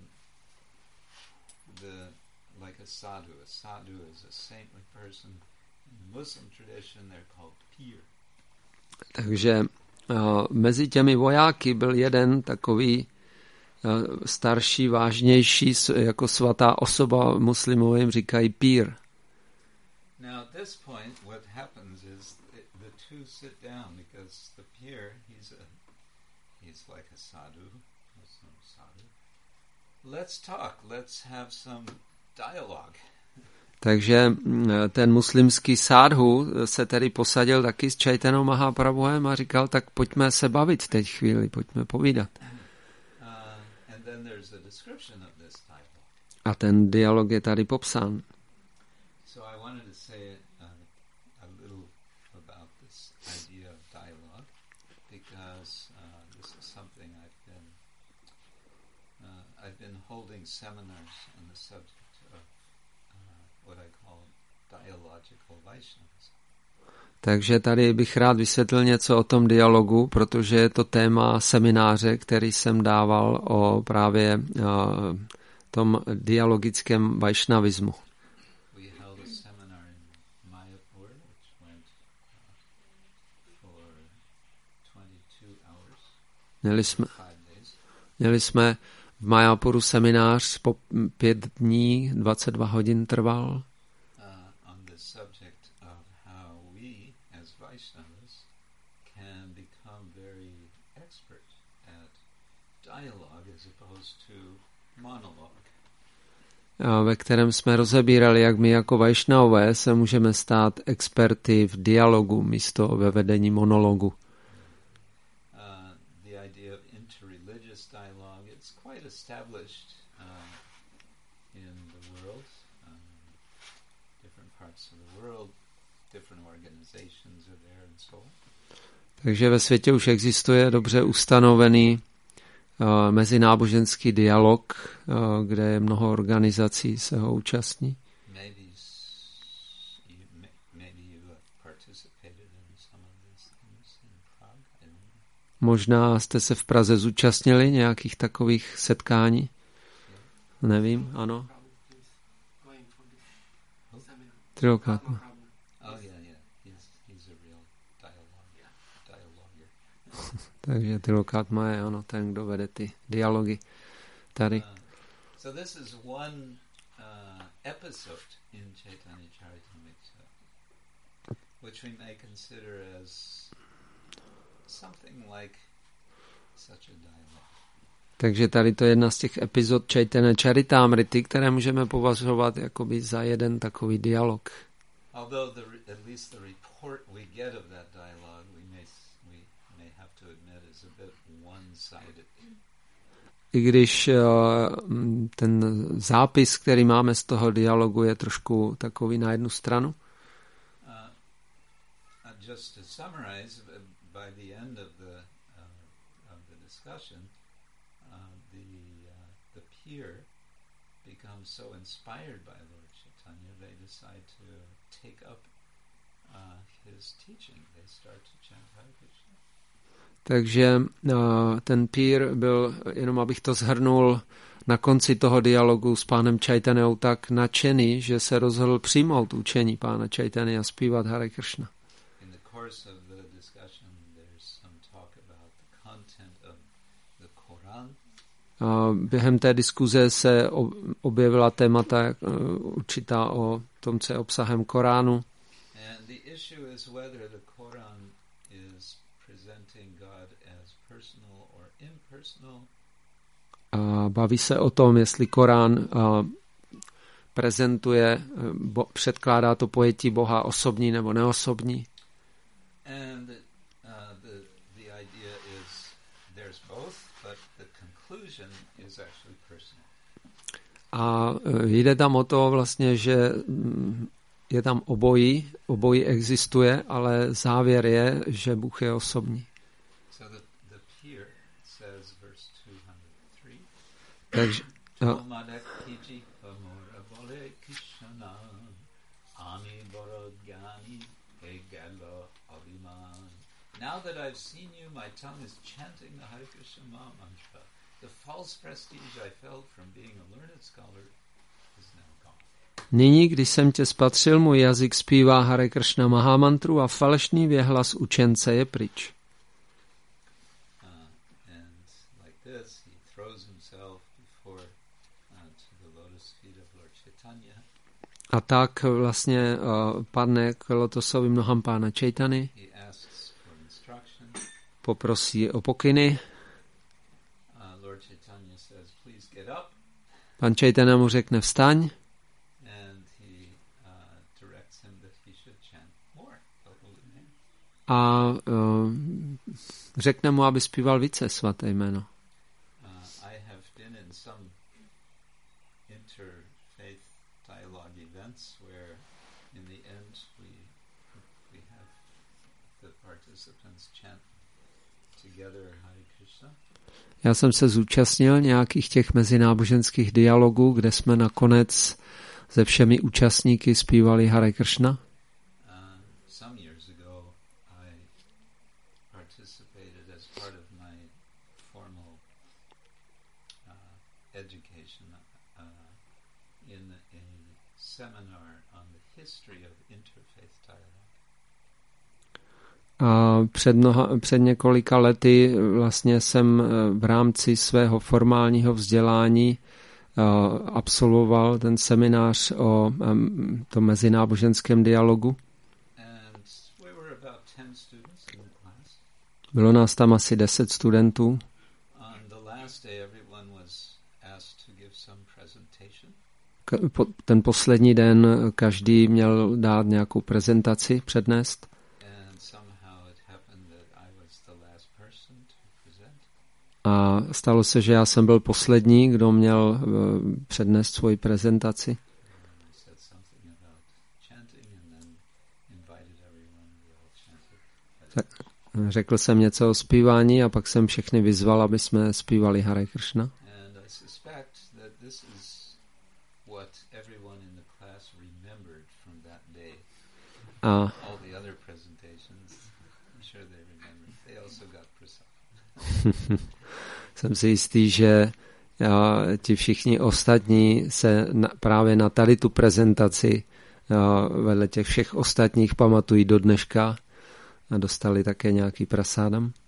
the like a sadhu. A sadhu is a saintly person. In the Muslim tradition, they're called peer. Takže uh, mezi těmi vojáky byl jeden takový uh, starší, vážnější, jako svatá osoba, muslimové jim říkají pír. Now at this point, what happens is the, the two sit down because the peer, he's a he's like a sadhu, Muslim sadhu. Let's talk. Let's have some dialogue. Takže ten muslimský sádhu se tedy posadil taky s Chaitanyou Mahaprabhuem a říkal, tak pojďme se bavit teď chvíli, pojďme povídat. A ten dialog je tady popsán. Takže tady bych rád vysvětlil něco o tom dialogu, protože je to téma semináře, který jsem dával o právě uh, tom dialogickém vajšnavismu. Měli jsme, měli jsme v Mayapuru seminář po pět dní, dvacet dva hodin trval. Ve kterém jsme rozebírali, jak my jako vajšnavové se můžeme stát experty v dialogu místo ve vedení monologu. Takže ve světě už existuje dobře ustanovený uh, mezináboženský dialog, uh, kde je mnoho organizací se ho účastní. Možná jste se v Praze zúčastnili nějakých takových setkání? Nevím, ano. Trilokatma. Takže Trilokatma je ano, ten, kdo vede ty dialogy tady. So this is one uh, episode in Chaitanya Charitamrita, which we may consider as something like such a dialogue. Takže tady to je jedna z těch epizod Chaitanya Charitamrity, které můžeme považovat jakoby za jeden takový dialog. Although the, at least the report we get of that dialogue, we may we may have to admit is a bit one-sided. I když ten zápis, který máme z toho dialogu, je trošku takový na jednu stranu. Uh, just to summarize, by the end of the uh, of the discussion, uh, the uh, the peer becomes so inspired by Lord Chaitanya, they decide to take up uh, his teaching. They start to chant Hare Krishna. Takže uh, ten pír byl, jenom abych to shrnul, na konci toho dialogu s pánem Chaitanyou tak nadšený, že se rozhodl přijmout učení pána Chaitanya a zpívat Hare Krishna. In the course of the discussion, there's some talk about the content of the Quran. Uh, během té diskuze se objevila témata uh, určitá o tom, co je obsahem Koránu. And the issue is whether the Quran is presenting God as personal or impersonal. A baví se o tom, jestli Korán uh, prezentuje, bo, předkládá to pojetí Boha osobní nebo neosobní. And uh, the the idea is there's both, but the conclusion is actually personal. A uh, jde tam o to vlastně, že um, je tam obojí, obojí existuje, ale závěr je, že Bůh je osobní. So the, the peer says verse two hundred three. Takže uh, Now that I've seen you, my tongue is chanting the Hare Krishna mantra. The false prestige I felt from being a learned scholar is now gone. Nyní, když jsem tě spatřil, můj jazyk zpívá Hare Krishna Mahamantru a falešný věhlas učence je pryč. Uh, and like this, he throws himself before uh, to the lotus feet of Lord Chaitanya. A tak vlastně uh, padne k lotosovým nohám pána Chaitany. Poprosí o pokyny. Uh, Lord Chaitanya says, please get up. Pan Chaitanya mu řekne vstaň. And he uh, directs him that he should chant more the holy name. A uh, řekne mu, aby zpíval více svaté jméno. Uh, I have been in some interfaith dialogue events where in the end we we have the participants chant together Hare Krishna. Já jsem se zúčastnil nějakých těch mezináboženských dialogů, kde jsme nakonec se všemi účastníky zpívali Hare Krishna. Uh, some years ago I participated as part of my formal uh, education uh, in a seminar on the history of interfaith dialogue. A před, mnoha, před několika lety vlastně jsem v rámci svého formálního vzdělání absolvoval ten seminář o tom mezináboženském dialogu. Bylo nás tam asi deset studentů. Ten poslední den každý měl dát nějakou prezentaci, přednést. A stalo se, že já jsem byl poslední, kdo měl přednést svoji prezentaci. Tak, řekl jsem něco o zpívání a pak jsem všechny vyzval, aby jsme zpívali Hare Krishna. A Jsem si jistý, že a, ti všichni ostatní se na, právě na tady tu prezentaci a, vedle těch všech ostatních pamatují do dneška a dostali také nějaký prasádam. Um,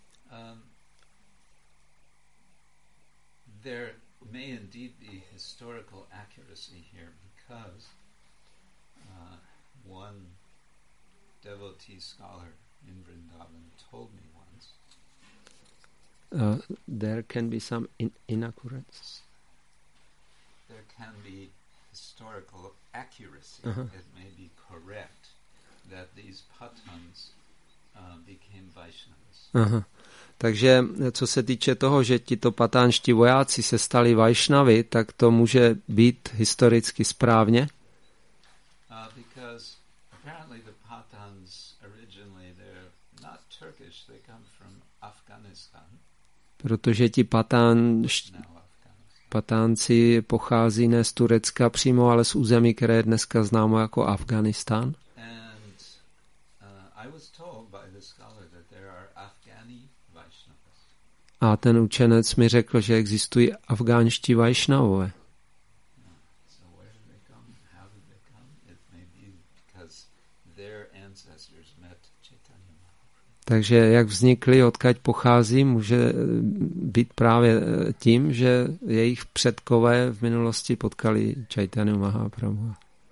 there may indeed be historical accuracy here because uh, one devotee scholar in Vrindavan told me once. Uh, there can be some in- inaccuracies. There can be historical accuracy. Uh-huh. It may be correct that these Pathans uh, became Vaishnavas. Aha. Takže co se týče toho, že tito patánští vojáci se stali Vajšnavy, tak to může být historicky správně. Uh, because apparently the Pathans originally they're not Turkish, they come from Afghanistan. Protože ti patánš, patánci pochází ne z Turecka přímo, ale z území, které je dneska známo jako Afghánistán. A ten učenec mi řekl, že existují afgánští vajšnavové. Takže jak vznikly, odkud pochází, může být právě tím, že jejich předkové v minulosti potkali Chaitanya Mahaprabhu.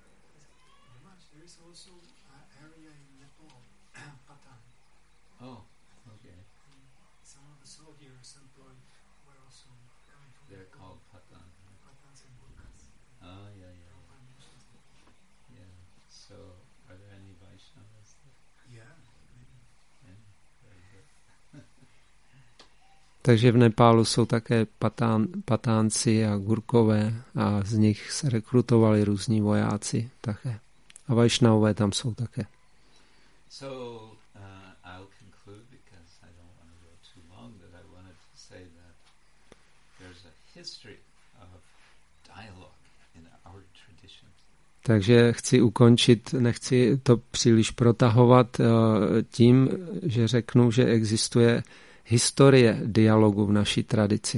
Takže v Nepálu jsou také patán, patánci a gurkové a z nich se rekrutovali různí vojáci také. A vajšnavové tam jsou také. So, uh, I'll conclude because I don't want to go too long, that I wanted to say that there's a history of dialogue in our tradition. Takže chci ukončit, nechci to příliš protahovat uh, tím, že řeknu, že existuje historie dialogu v naší tradici.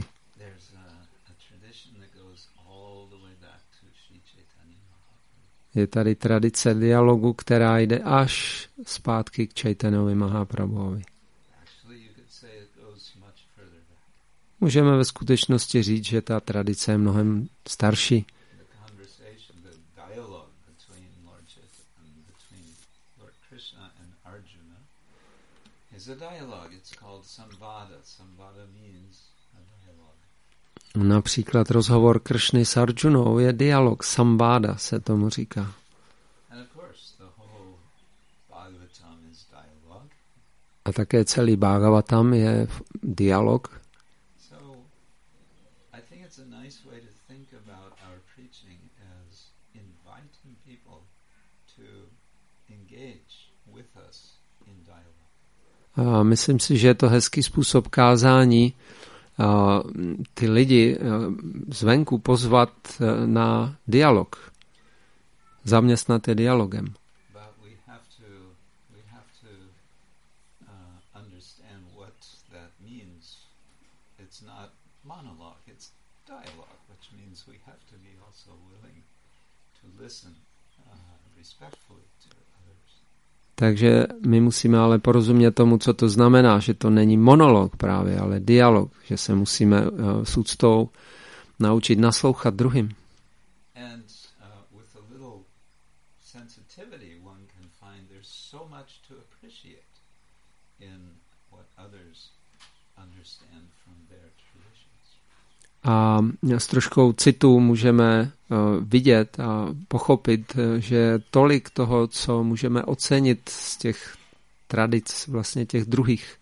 Je tady tradice dialogu, která jde až zpátky k Čejtanovi Mahaprabhuovi. Můžeme ve skutečnosti říct, že ta tradice je mnohem starší. Například rozhovor Kršny s Arjunou je dialog, samváda se tomu říká. A také celý Bhagavatam je dialog. A myslím si, že je to hezký způsob kázání a ty lidi zvenku pozvat na dialog. Zaměstnat je dialogem. Takže my musíme ale porozumět tomu, co to znamená, že to není monolog právě, ale dialog, že se musíme uh, s úctou naučit naslouchat druhým. A s troškou citu můžeme uh, vidět a pochopit, že tolik toho, co můžeme ocenit z těch tradic, vlastně těch druhých.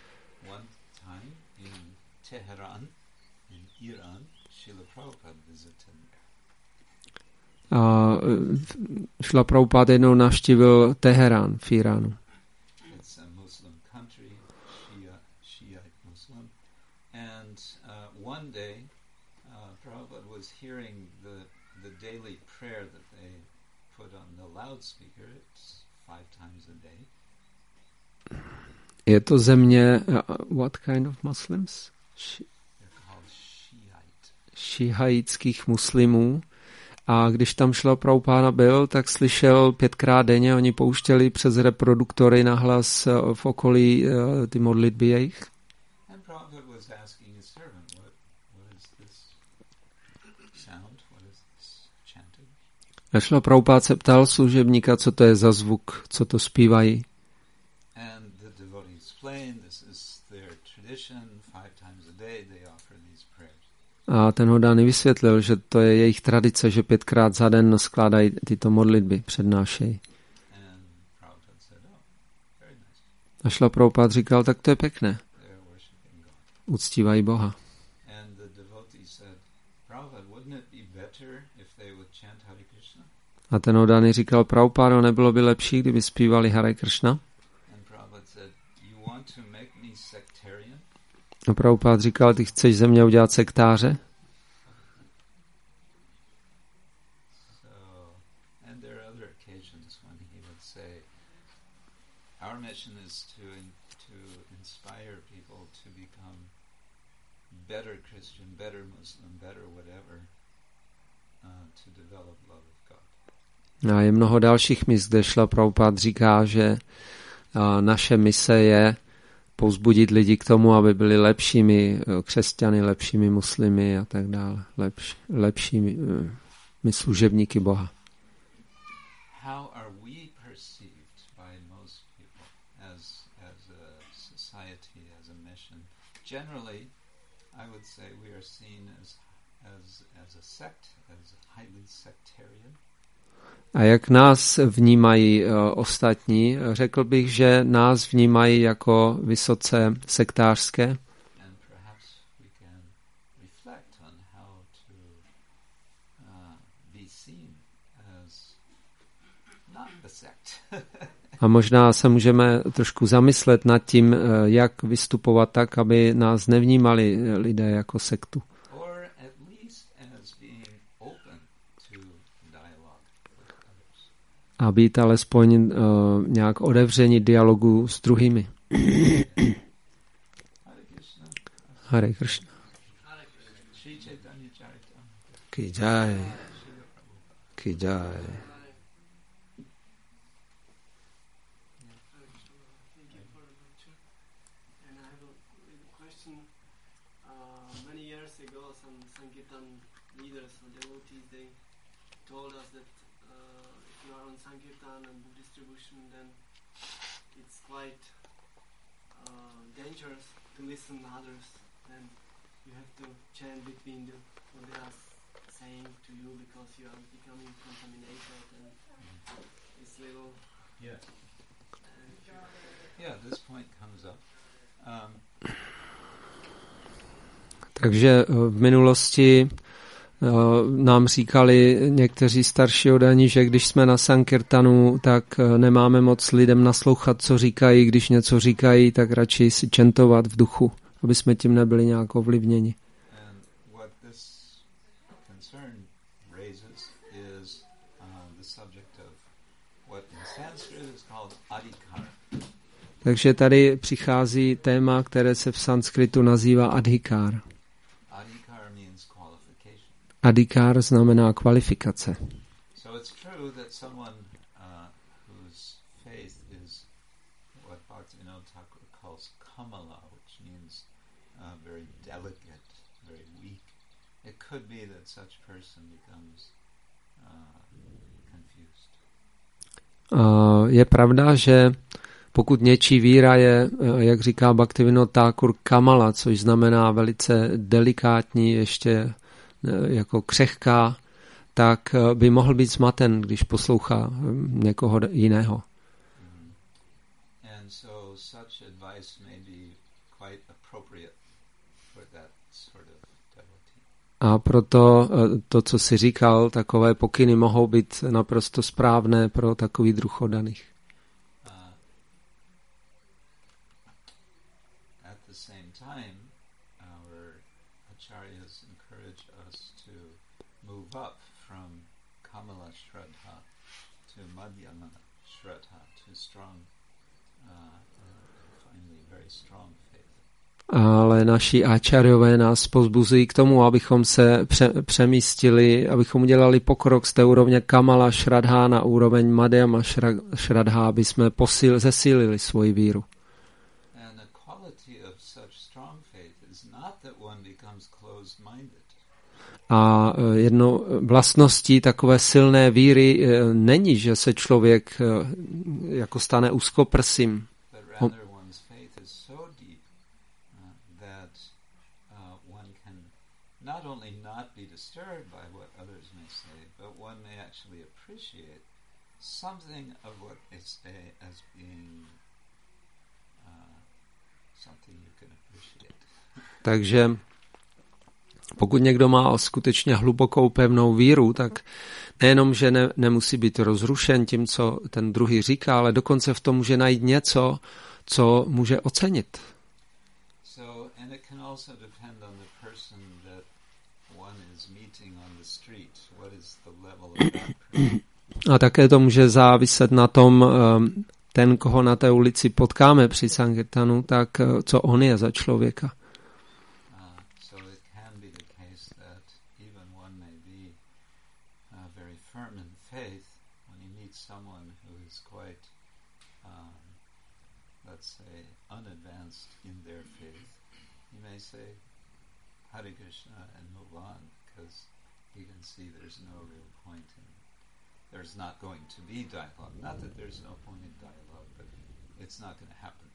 A Šrila Prabhupád jednou navštívil Teherán v Iránu. Je to země, uh, what kind of Muslims? Šíhaitských muslimů. A když tam šlo Prabhupáda byl, tak slyšel pětkrát denně, oni pouštěli přes reproduktory nahlas v okolí uh, ty modlitby jejich. A šlo Prabhupáda se ptal služebníka, co to je za zvuk, co to zpívají. A ten Hodány vysvětlil, že to je jejich tradice, že pětkrát za den skládají tyto modlitby, přednášejí. A šla Prabhupáda říkal, tak to je pěkné. Uctívají Boha. A ten Hodány říkal, Prabhupádo, nebylo by lepší, kdyby zpívali Hare Krishna? A Prabhupád říkal, ty chceš ze mě udělat sektáře? A je mnoho dalších míst, kde šla Prabhupád říká, že naše mise je povzbudit lidi k tomu, aby byli lepšími křesťany, lepšími muslimy a tak dále, lepš, lepšími my služebníky Boha. How are we perceived by most people as as a society, as a mission? Generally, I would say we are seen as as as a sect, as highly sectarian. A jak nás vnímají uh, ostatní? Řekl bych, že nás vnímají jako vysoce sektářské. A možná se můžeme trošku zamyslet nad tím, jak vystupovat tak, aby nás nevnímali lidé jako sektu. A být alespoň uh, nějak otevření dialogu s druhými. Hare Krishna. Ki jai. Ki jai. Takže v minulosti nám říkali někteří starší odaní, že když jsme na Sankirtanu, tak nemáme moc lidem naslouchat, co říkají. Když něco říkají, tak radši si čentovat v duchu, aby jsme tím nebyli nějak ovlivněni. Takže tady přichází téma, které se v sanskritu nazývá adhikár. Adhikár znamená kvalifikace. Je pravda, že pokud něčí víra je, jak říká Bhaktivinoda Thakur, kamala, což znamená velice delikátní, ještě jako křehká, tak by mohl být zmaten, když poslouchá někoho jiného. A proto to, co jsi říkal, takové pokyny mohou být naprosto správné pro takový druh oddaných. Ale naši áčarjové nás povzbuzují k tomu, abychom se pře- přemístili, abychom udělali pokrok z té úrovně Kamala Šradhá na úroveň Madhyama Šradhá, aby jsme posil, zesílili svoji víru. A jednou vlastností takové silné víry není, že se člověk jako stane úzkoprsým. Not only not be disturbed by what others may say, but one may actually appreciate something of what they say as being uh, something you can appreciate. Takže pokud někdo má skutečně hlubokou pevnou víru, tak nejenom, že ne, nemusí být rozrušen tím, co ten druhý říká, ale dokonce v tom může najít něco, co může ocenit. So, and it can also depend on the person that one is meeting on the street. What is the level of that person? A také to může záviset na tom, ten, koho na té ulici potkáme při Sankirtanu, tak co on je za člověka. Hare Krishna and move on because you can see there's no real point in there's not going to be dialogue. Not that there's no point in dialogue, but it's not going to happen.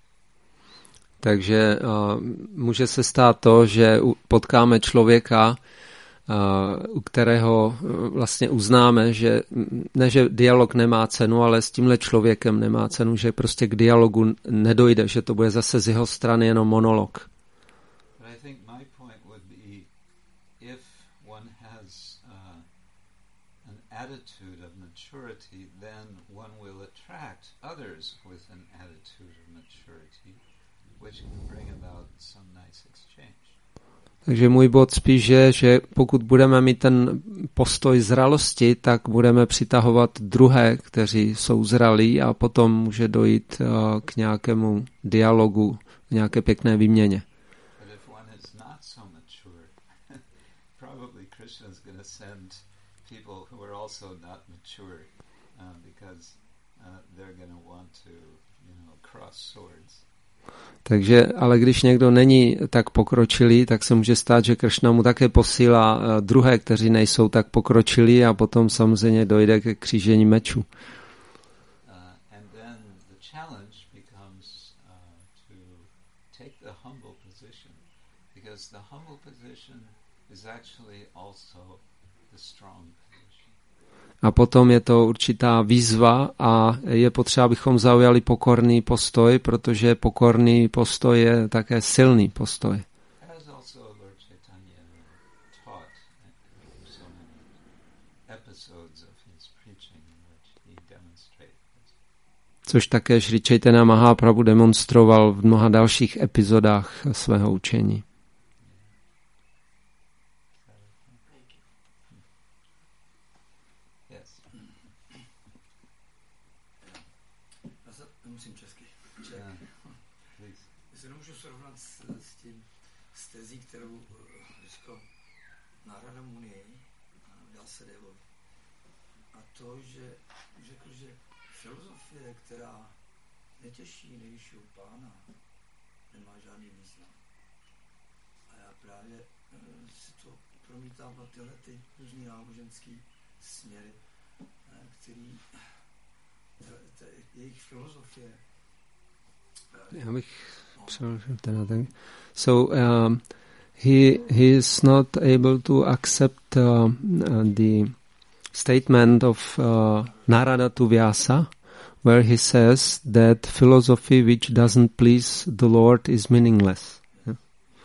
Takže uh, může se stát to, že potkáme člověka, uh, u kterého uh, vlastně uznáme, že ne, že dialog nemá cenu, ale s tímhle člověkem nemá cenu, že prostě k dialogu nedojde, že to bude zase z jeho strany jenom monolog. Attitude of maturity, then one will attract others with an attitude of maturity, which can bring about some nice exchange. Takže můj bod spíš je, že pokud budeme mít ten postoj zralosti, tak budeme přitahovat druhé, kteří jsou zralí a potom může dojít uh, k nějakému dialogu, k nějaké pěkné výměně. But if one is not so mature, probably Krishna is going to send people who are also not mature, uh, because uh, they're going to want to, you know, cross swords. Takže, ale když někdo není tak pokročilý, tak se může stát, že Kršna mu také posílá uh, druhé, kteří nejsou tak pokročilí a potom samozřejmě dojde ke křížení mečů. Uh, and then the challenge becomes uh, to take the humble position, because the humble position is actually also the strong. A potom je to určitá výzva a je potřeba, abychom zaujali pokorný postoj, protože pokorný postoj je také silný postoj. Což také Šri Čejtanya Maháprabhu demonstroval v mnoha dalších epizodách svého učení. Netěší nejvyššího pána, nemá žádný význam. A já právě e, si to promítám na tyhle ty různý náboženský směry, e, který te, te, jejich filozofie. E, já bych přeložil ten ten. So um, he he is not able to accept uh, the statement of uh, Narada to Vyasa, where he says that philosophy which doesn't please the Lord is meaningless. Yeah.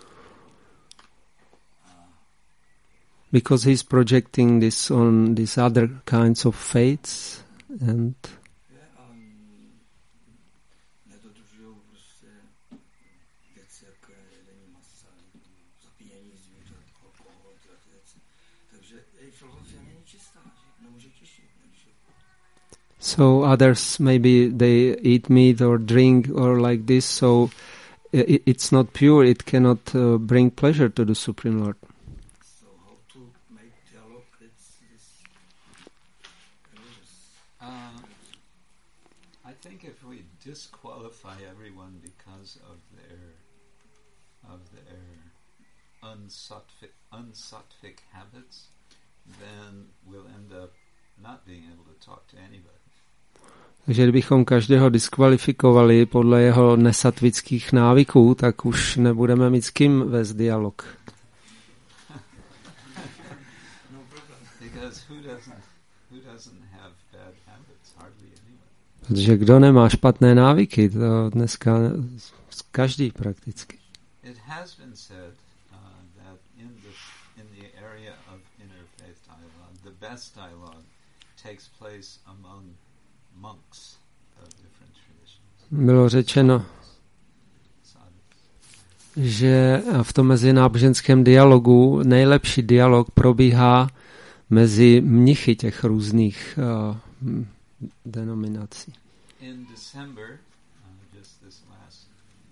Because he's projecting this on these other kinds of faiths and So others maybe they eat meat or drink or like this, so it, it's not pure, it cannot uh, bring pleasure to the Supreme Lord. So how to make dialogue with this religious? Uh, I think if we disqualify everyone because of their of their unsattvic, unsattvic habits, then we'll end up not being able to talk to anybody. Takže kdybychom každého diskvalifikovali podle jeho nesatvických návyků, tak už nebudeme mít s kým vést dialog. Protože kdo nemá špatné návyky, to dneska každý prakticky. It has been said uh, that in the in the area of interfaith dialogue, the best dialogue takes place among monks of different traditions. Bylo řečeno, že v tom mezináboženském dialogu nejlepší dialog probíhá mezi mnichy těch různých uh, denominací. In December, uh, just this last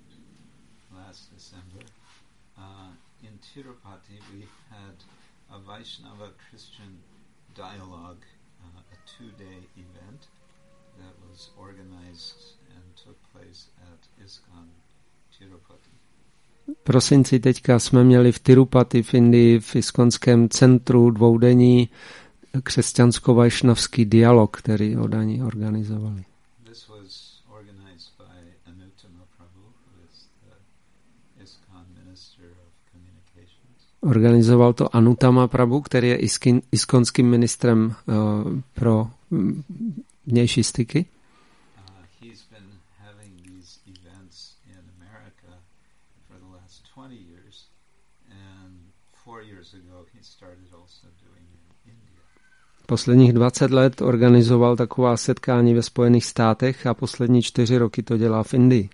last December, uh, in Tirupati we had a Vaishnava Christian dialogue, uh, a two-day event that was organized and took place at ISKCON Tirupati. V prosinci teďka jsme měli v Tirupati v Indii v iskonském centru dvoudenní křesťansko-vajšnavský dialog, který oni organizovali. This was organized by Anutama Prabhu, who is the ISKCON Minister of Communications. Organizoval to Anutama Prabhu, který je iskin, iskonským ministrem uh, pro um, vnější styky. Uh, he's been having these events in America for the last twenty years, and four years ago he started also doing it in India. Posledních dvacet let organizoval taková setkání ve Spojených státech a poslední čtyři roky to dělá v Indii.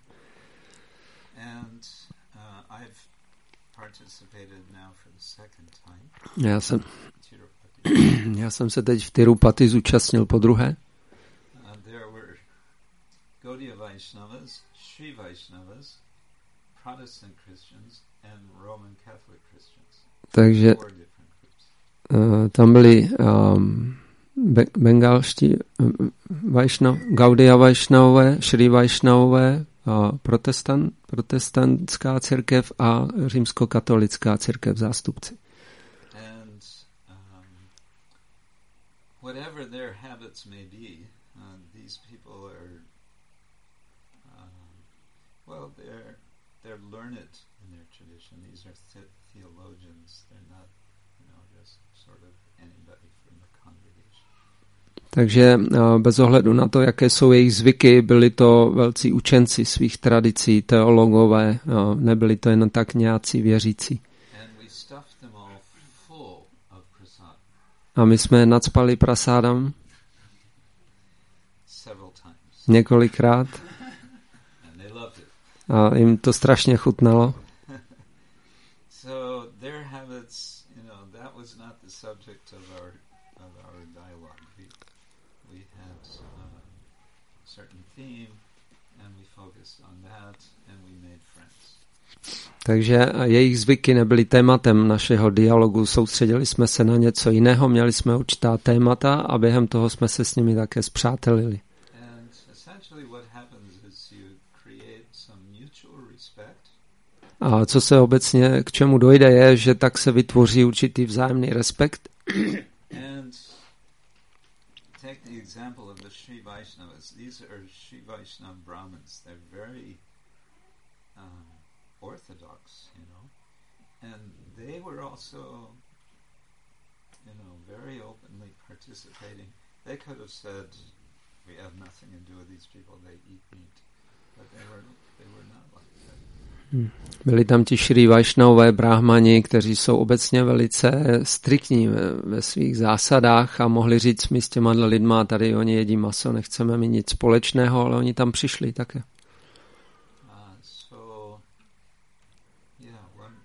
And uh, I've participated now for the second time. Já jsem, já jsem se teď v Tirupati zúčastnil po druhé. Uh, there were Gaudiya Vaishnavas, Sri Vaishnavas, Protestant Christians, and Roman Catholic Christians. Takže Four different groups. uh, tam byli um, be, bengalští uh, Vajšnav, Gaudiya Vajšnavové, Sri Vajšnavové, uh, protestant, protestantská církev a římskokatolická církev zástupci. And um, whatever their habits may be, uh, these people are, um, well, they're they're learned in their tradition. These are the- theologians. They're not, you know, just sort of anybody from the congregation. Takže uh, bez ohledu na to, jaké jsou jejich zvyky, byli to velcí učenci svých tradicí, teologové, uh, nebyli to jen tak nějací věřící. And we stuffed them all full of prasad A my jsme nacpali prasádam several times, několikrát and they loved it. a jim to strašně chutnalo. So their habits, you know, that was not the subject of our of our dialogue. We we had uh, a certain theme, and we focused on that, and we made friends. Takže jejich zvyky nebyly tématem našeho dialogu, soustředili jsme se na něco jiného, měli jsme určitá témata a během toho jsme se s nimi také spřátelili. And essentially, what happens is you create some mutual respect, A co se obecně k čemu dojde je, že tak se vytvoří určitý vzájemný respekt. and take the example of the Sri Vaishnavas. These are Sri Vaishnava Brahmins. They're very um, orthodox, you know, and they were also, you know, very openly participating. They could have said, "We have nothing to do with these people. They eat meat," but they were they were not like that. Byli tam ti Šrí Vajšnavové brahmani, kteří jsou obecně velice striktní ve, ve svých zásadách a mohli říct, my s těma lidma, tady oni jedí maso, nechceme mít nic společného, ale oni tam přišli také. Uh, so, yeah, one,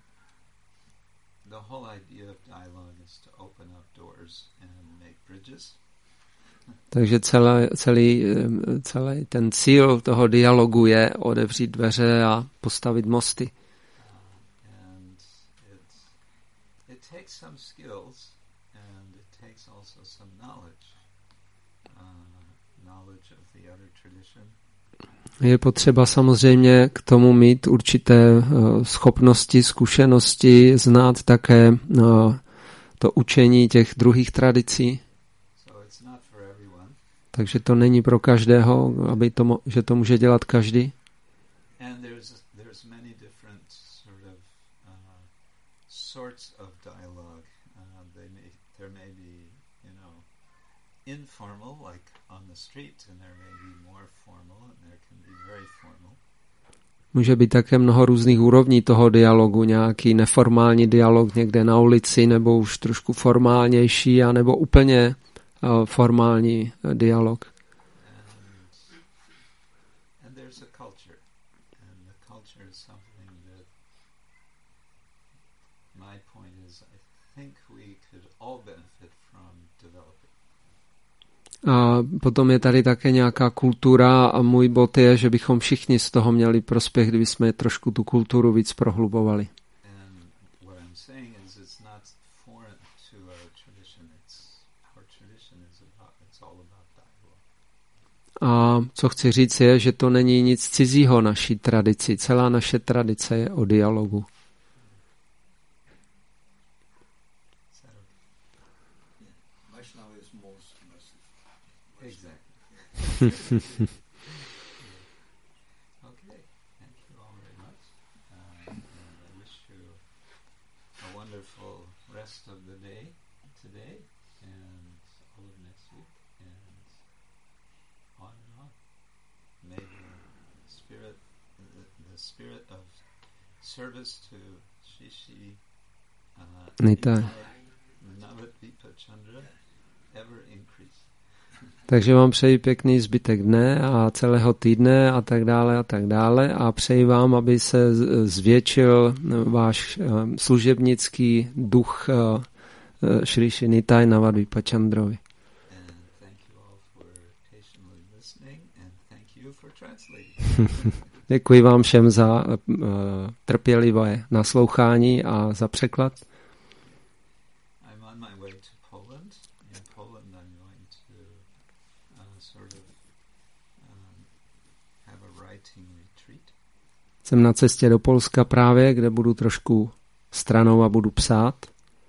the whole idea of dialogue is to open up doors and make bridges. Takže celé, celý, celý ten cíl toho dialogu je otevřít dveře a postavit mosty. Je potřeba samozřejmě k tomu mít určité schopnosti, zkušenosti, znát také to učení těch druhých tradicí. Takže to není pro každého, aby to, že to může dělat každý. Může být také mnoho různých úrovní toho dialogu, nějaký neformální dialog někde na ulici, nebo už trošku formálnější, anebo úplně uh, formální uh, dialog. A potom je tady také nějaká kultura a můj bod je, že bychom všichni z toho měli prospěch, kdyby jsme trošku tu kulturu víc prohlubovali. A co chci říct je, že to není nic cizího naší tradici. Celá naše tradice je o dialogu. Okay, thank you all very much. Uh, and I wish you a wonderful rest of the day today and all of next week and on and on. May the spirit, the, the spirit of service to Shishi uh, Nitai Navadvipa Chandra ever increase. Takže vám přeji pěkný zbytek dne a celého týdne a tak dále a tak dále a přeji vám, aby se zvětšil váš služebnický duch Šri Šri Nitai Navadvipa Chandrovi. Děkuji vám všem za trpělivé naslouchání a za překlad. Jsem na cestě do Polska právě, kde budu trošku stranou a budu psát.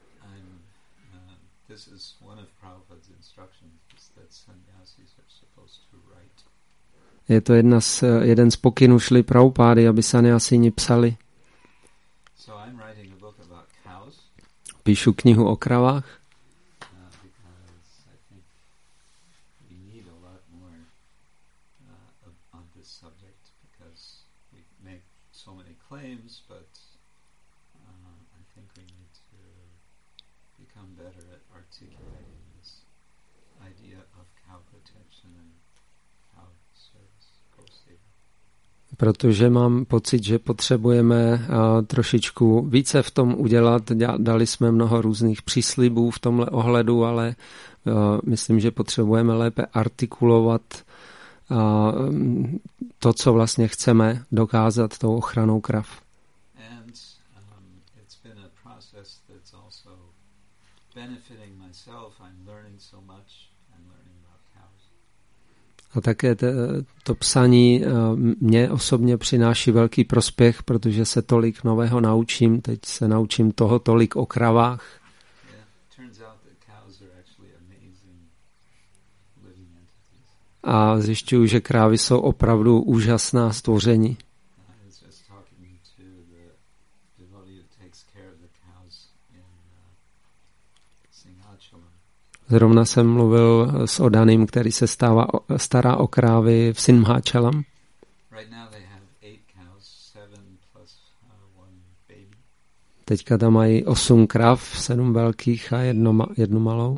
Je to jedna z, jeden z pokynů šli Prabhupády, aby sannyasini psali. Píšu knihu o kravách. Protože mám pocit, že potřebujeme uh, trošičku více v tom udělat. Dali jsme mnoho různých příslibů v tomhle ohledu, ale uh, myslím, že potřebujeme lépe artikulovat uh, to, co vlastně chceme dokázat tou ochranou krav. And, um, it's been a process that's also benefiting myself. I'm learning so much. I'm learning about cows. A také to, to psaní mě osobně přináší velký prospěch, protože se tolik nového naučím. Teď se naučím toho tolik o kravách. A zjišťuju, že krávy jsou opravdu úžasná stvoření. Zrovna jsem mluvil s Odaným, který se stává, stará o krávy v Simhachalam. Teďka tam mají osm krav, sedm velkých a jedno, jednu malou.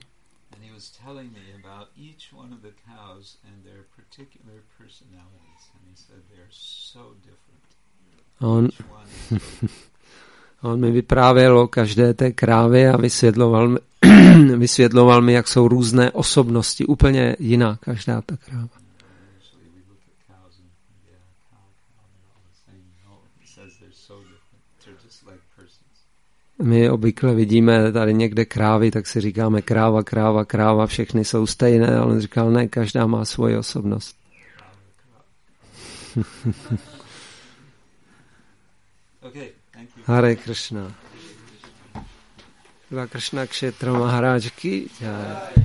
A on, on mi vyprávěl o každé té krávě a vysvětloval mi, vysvětloval mi, jak jsou různé osobnosti, úplně jiná každá ta kráva. My obvykle vidíme tady někde krávy, tak si říkáme kráva, kráva, kráva, všechny jsou stejné, ale on říkal, ne, každá má svoji osobnost. Hare Krishna. Krishna Kshetra Maharaj ki jai.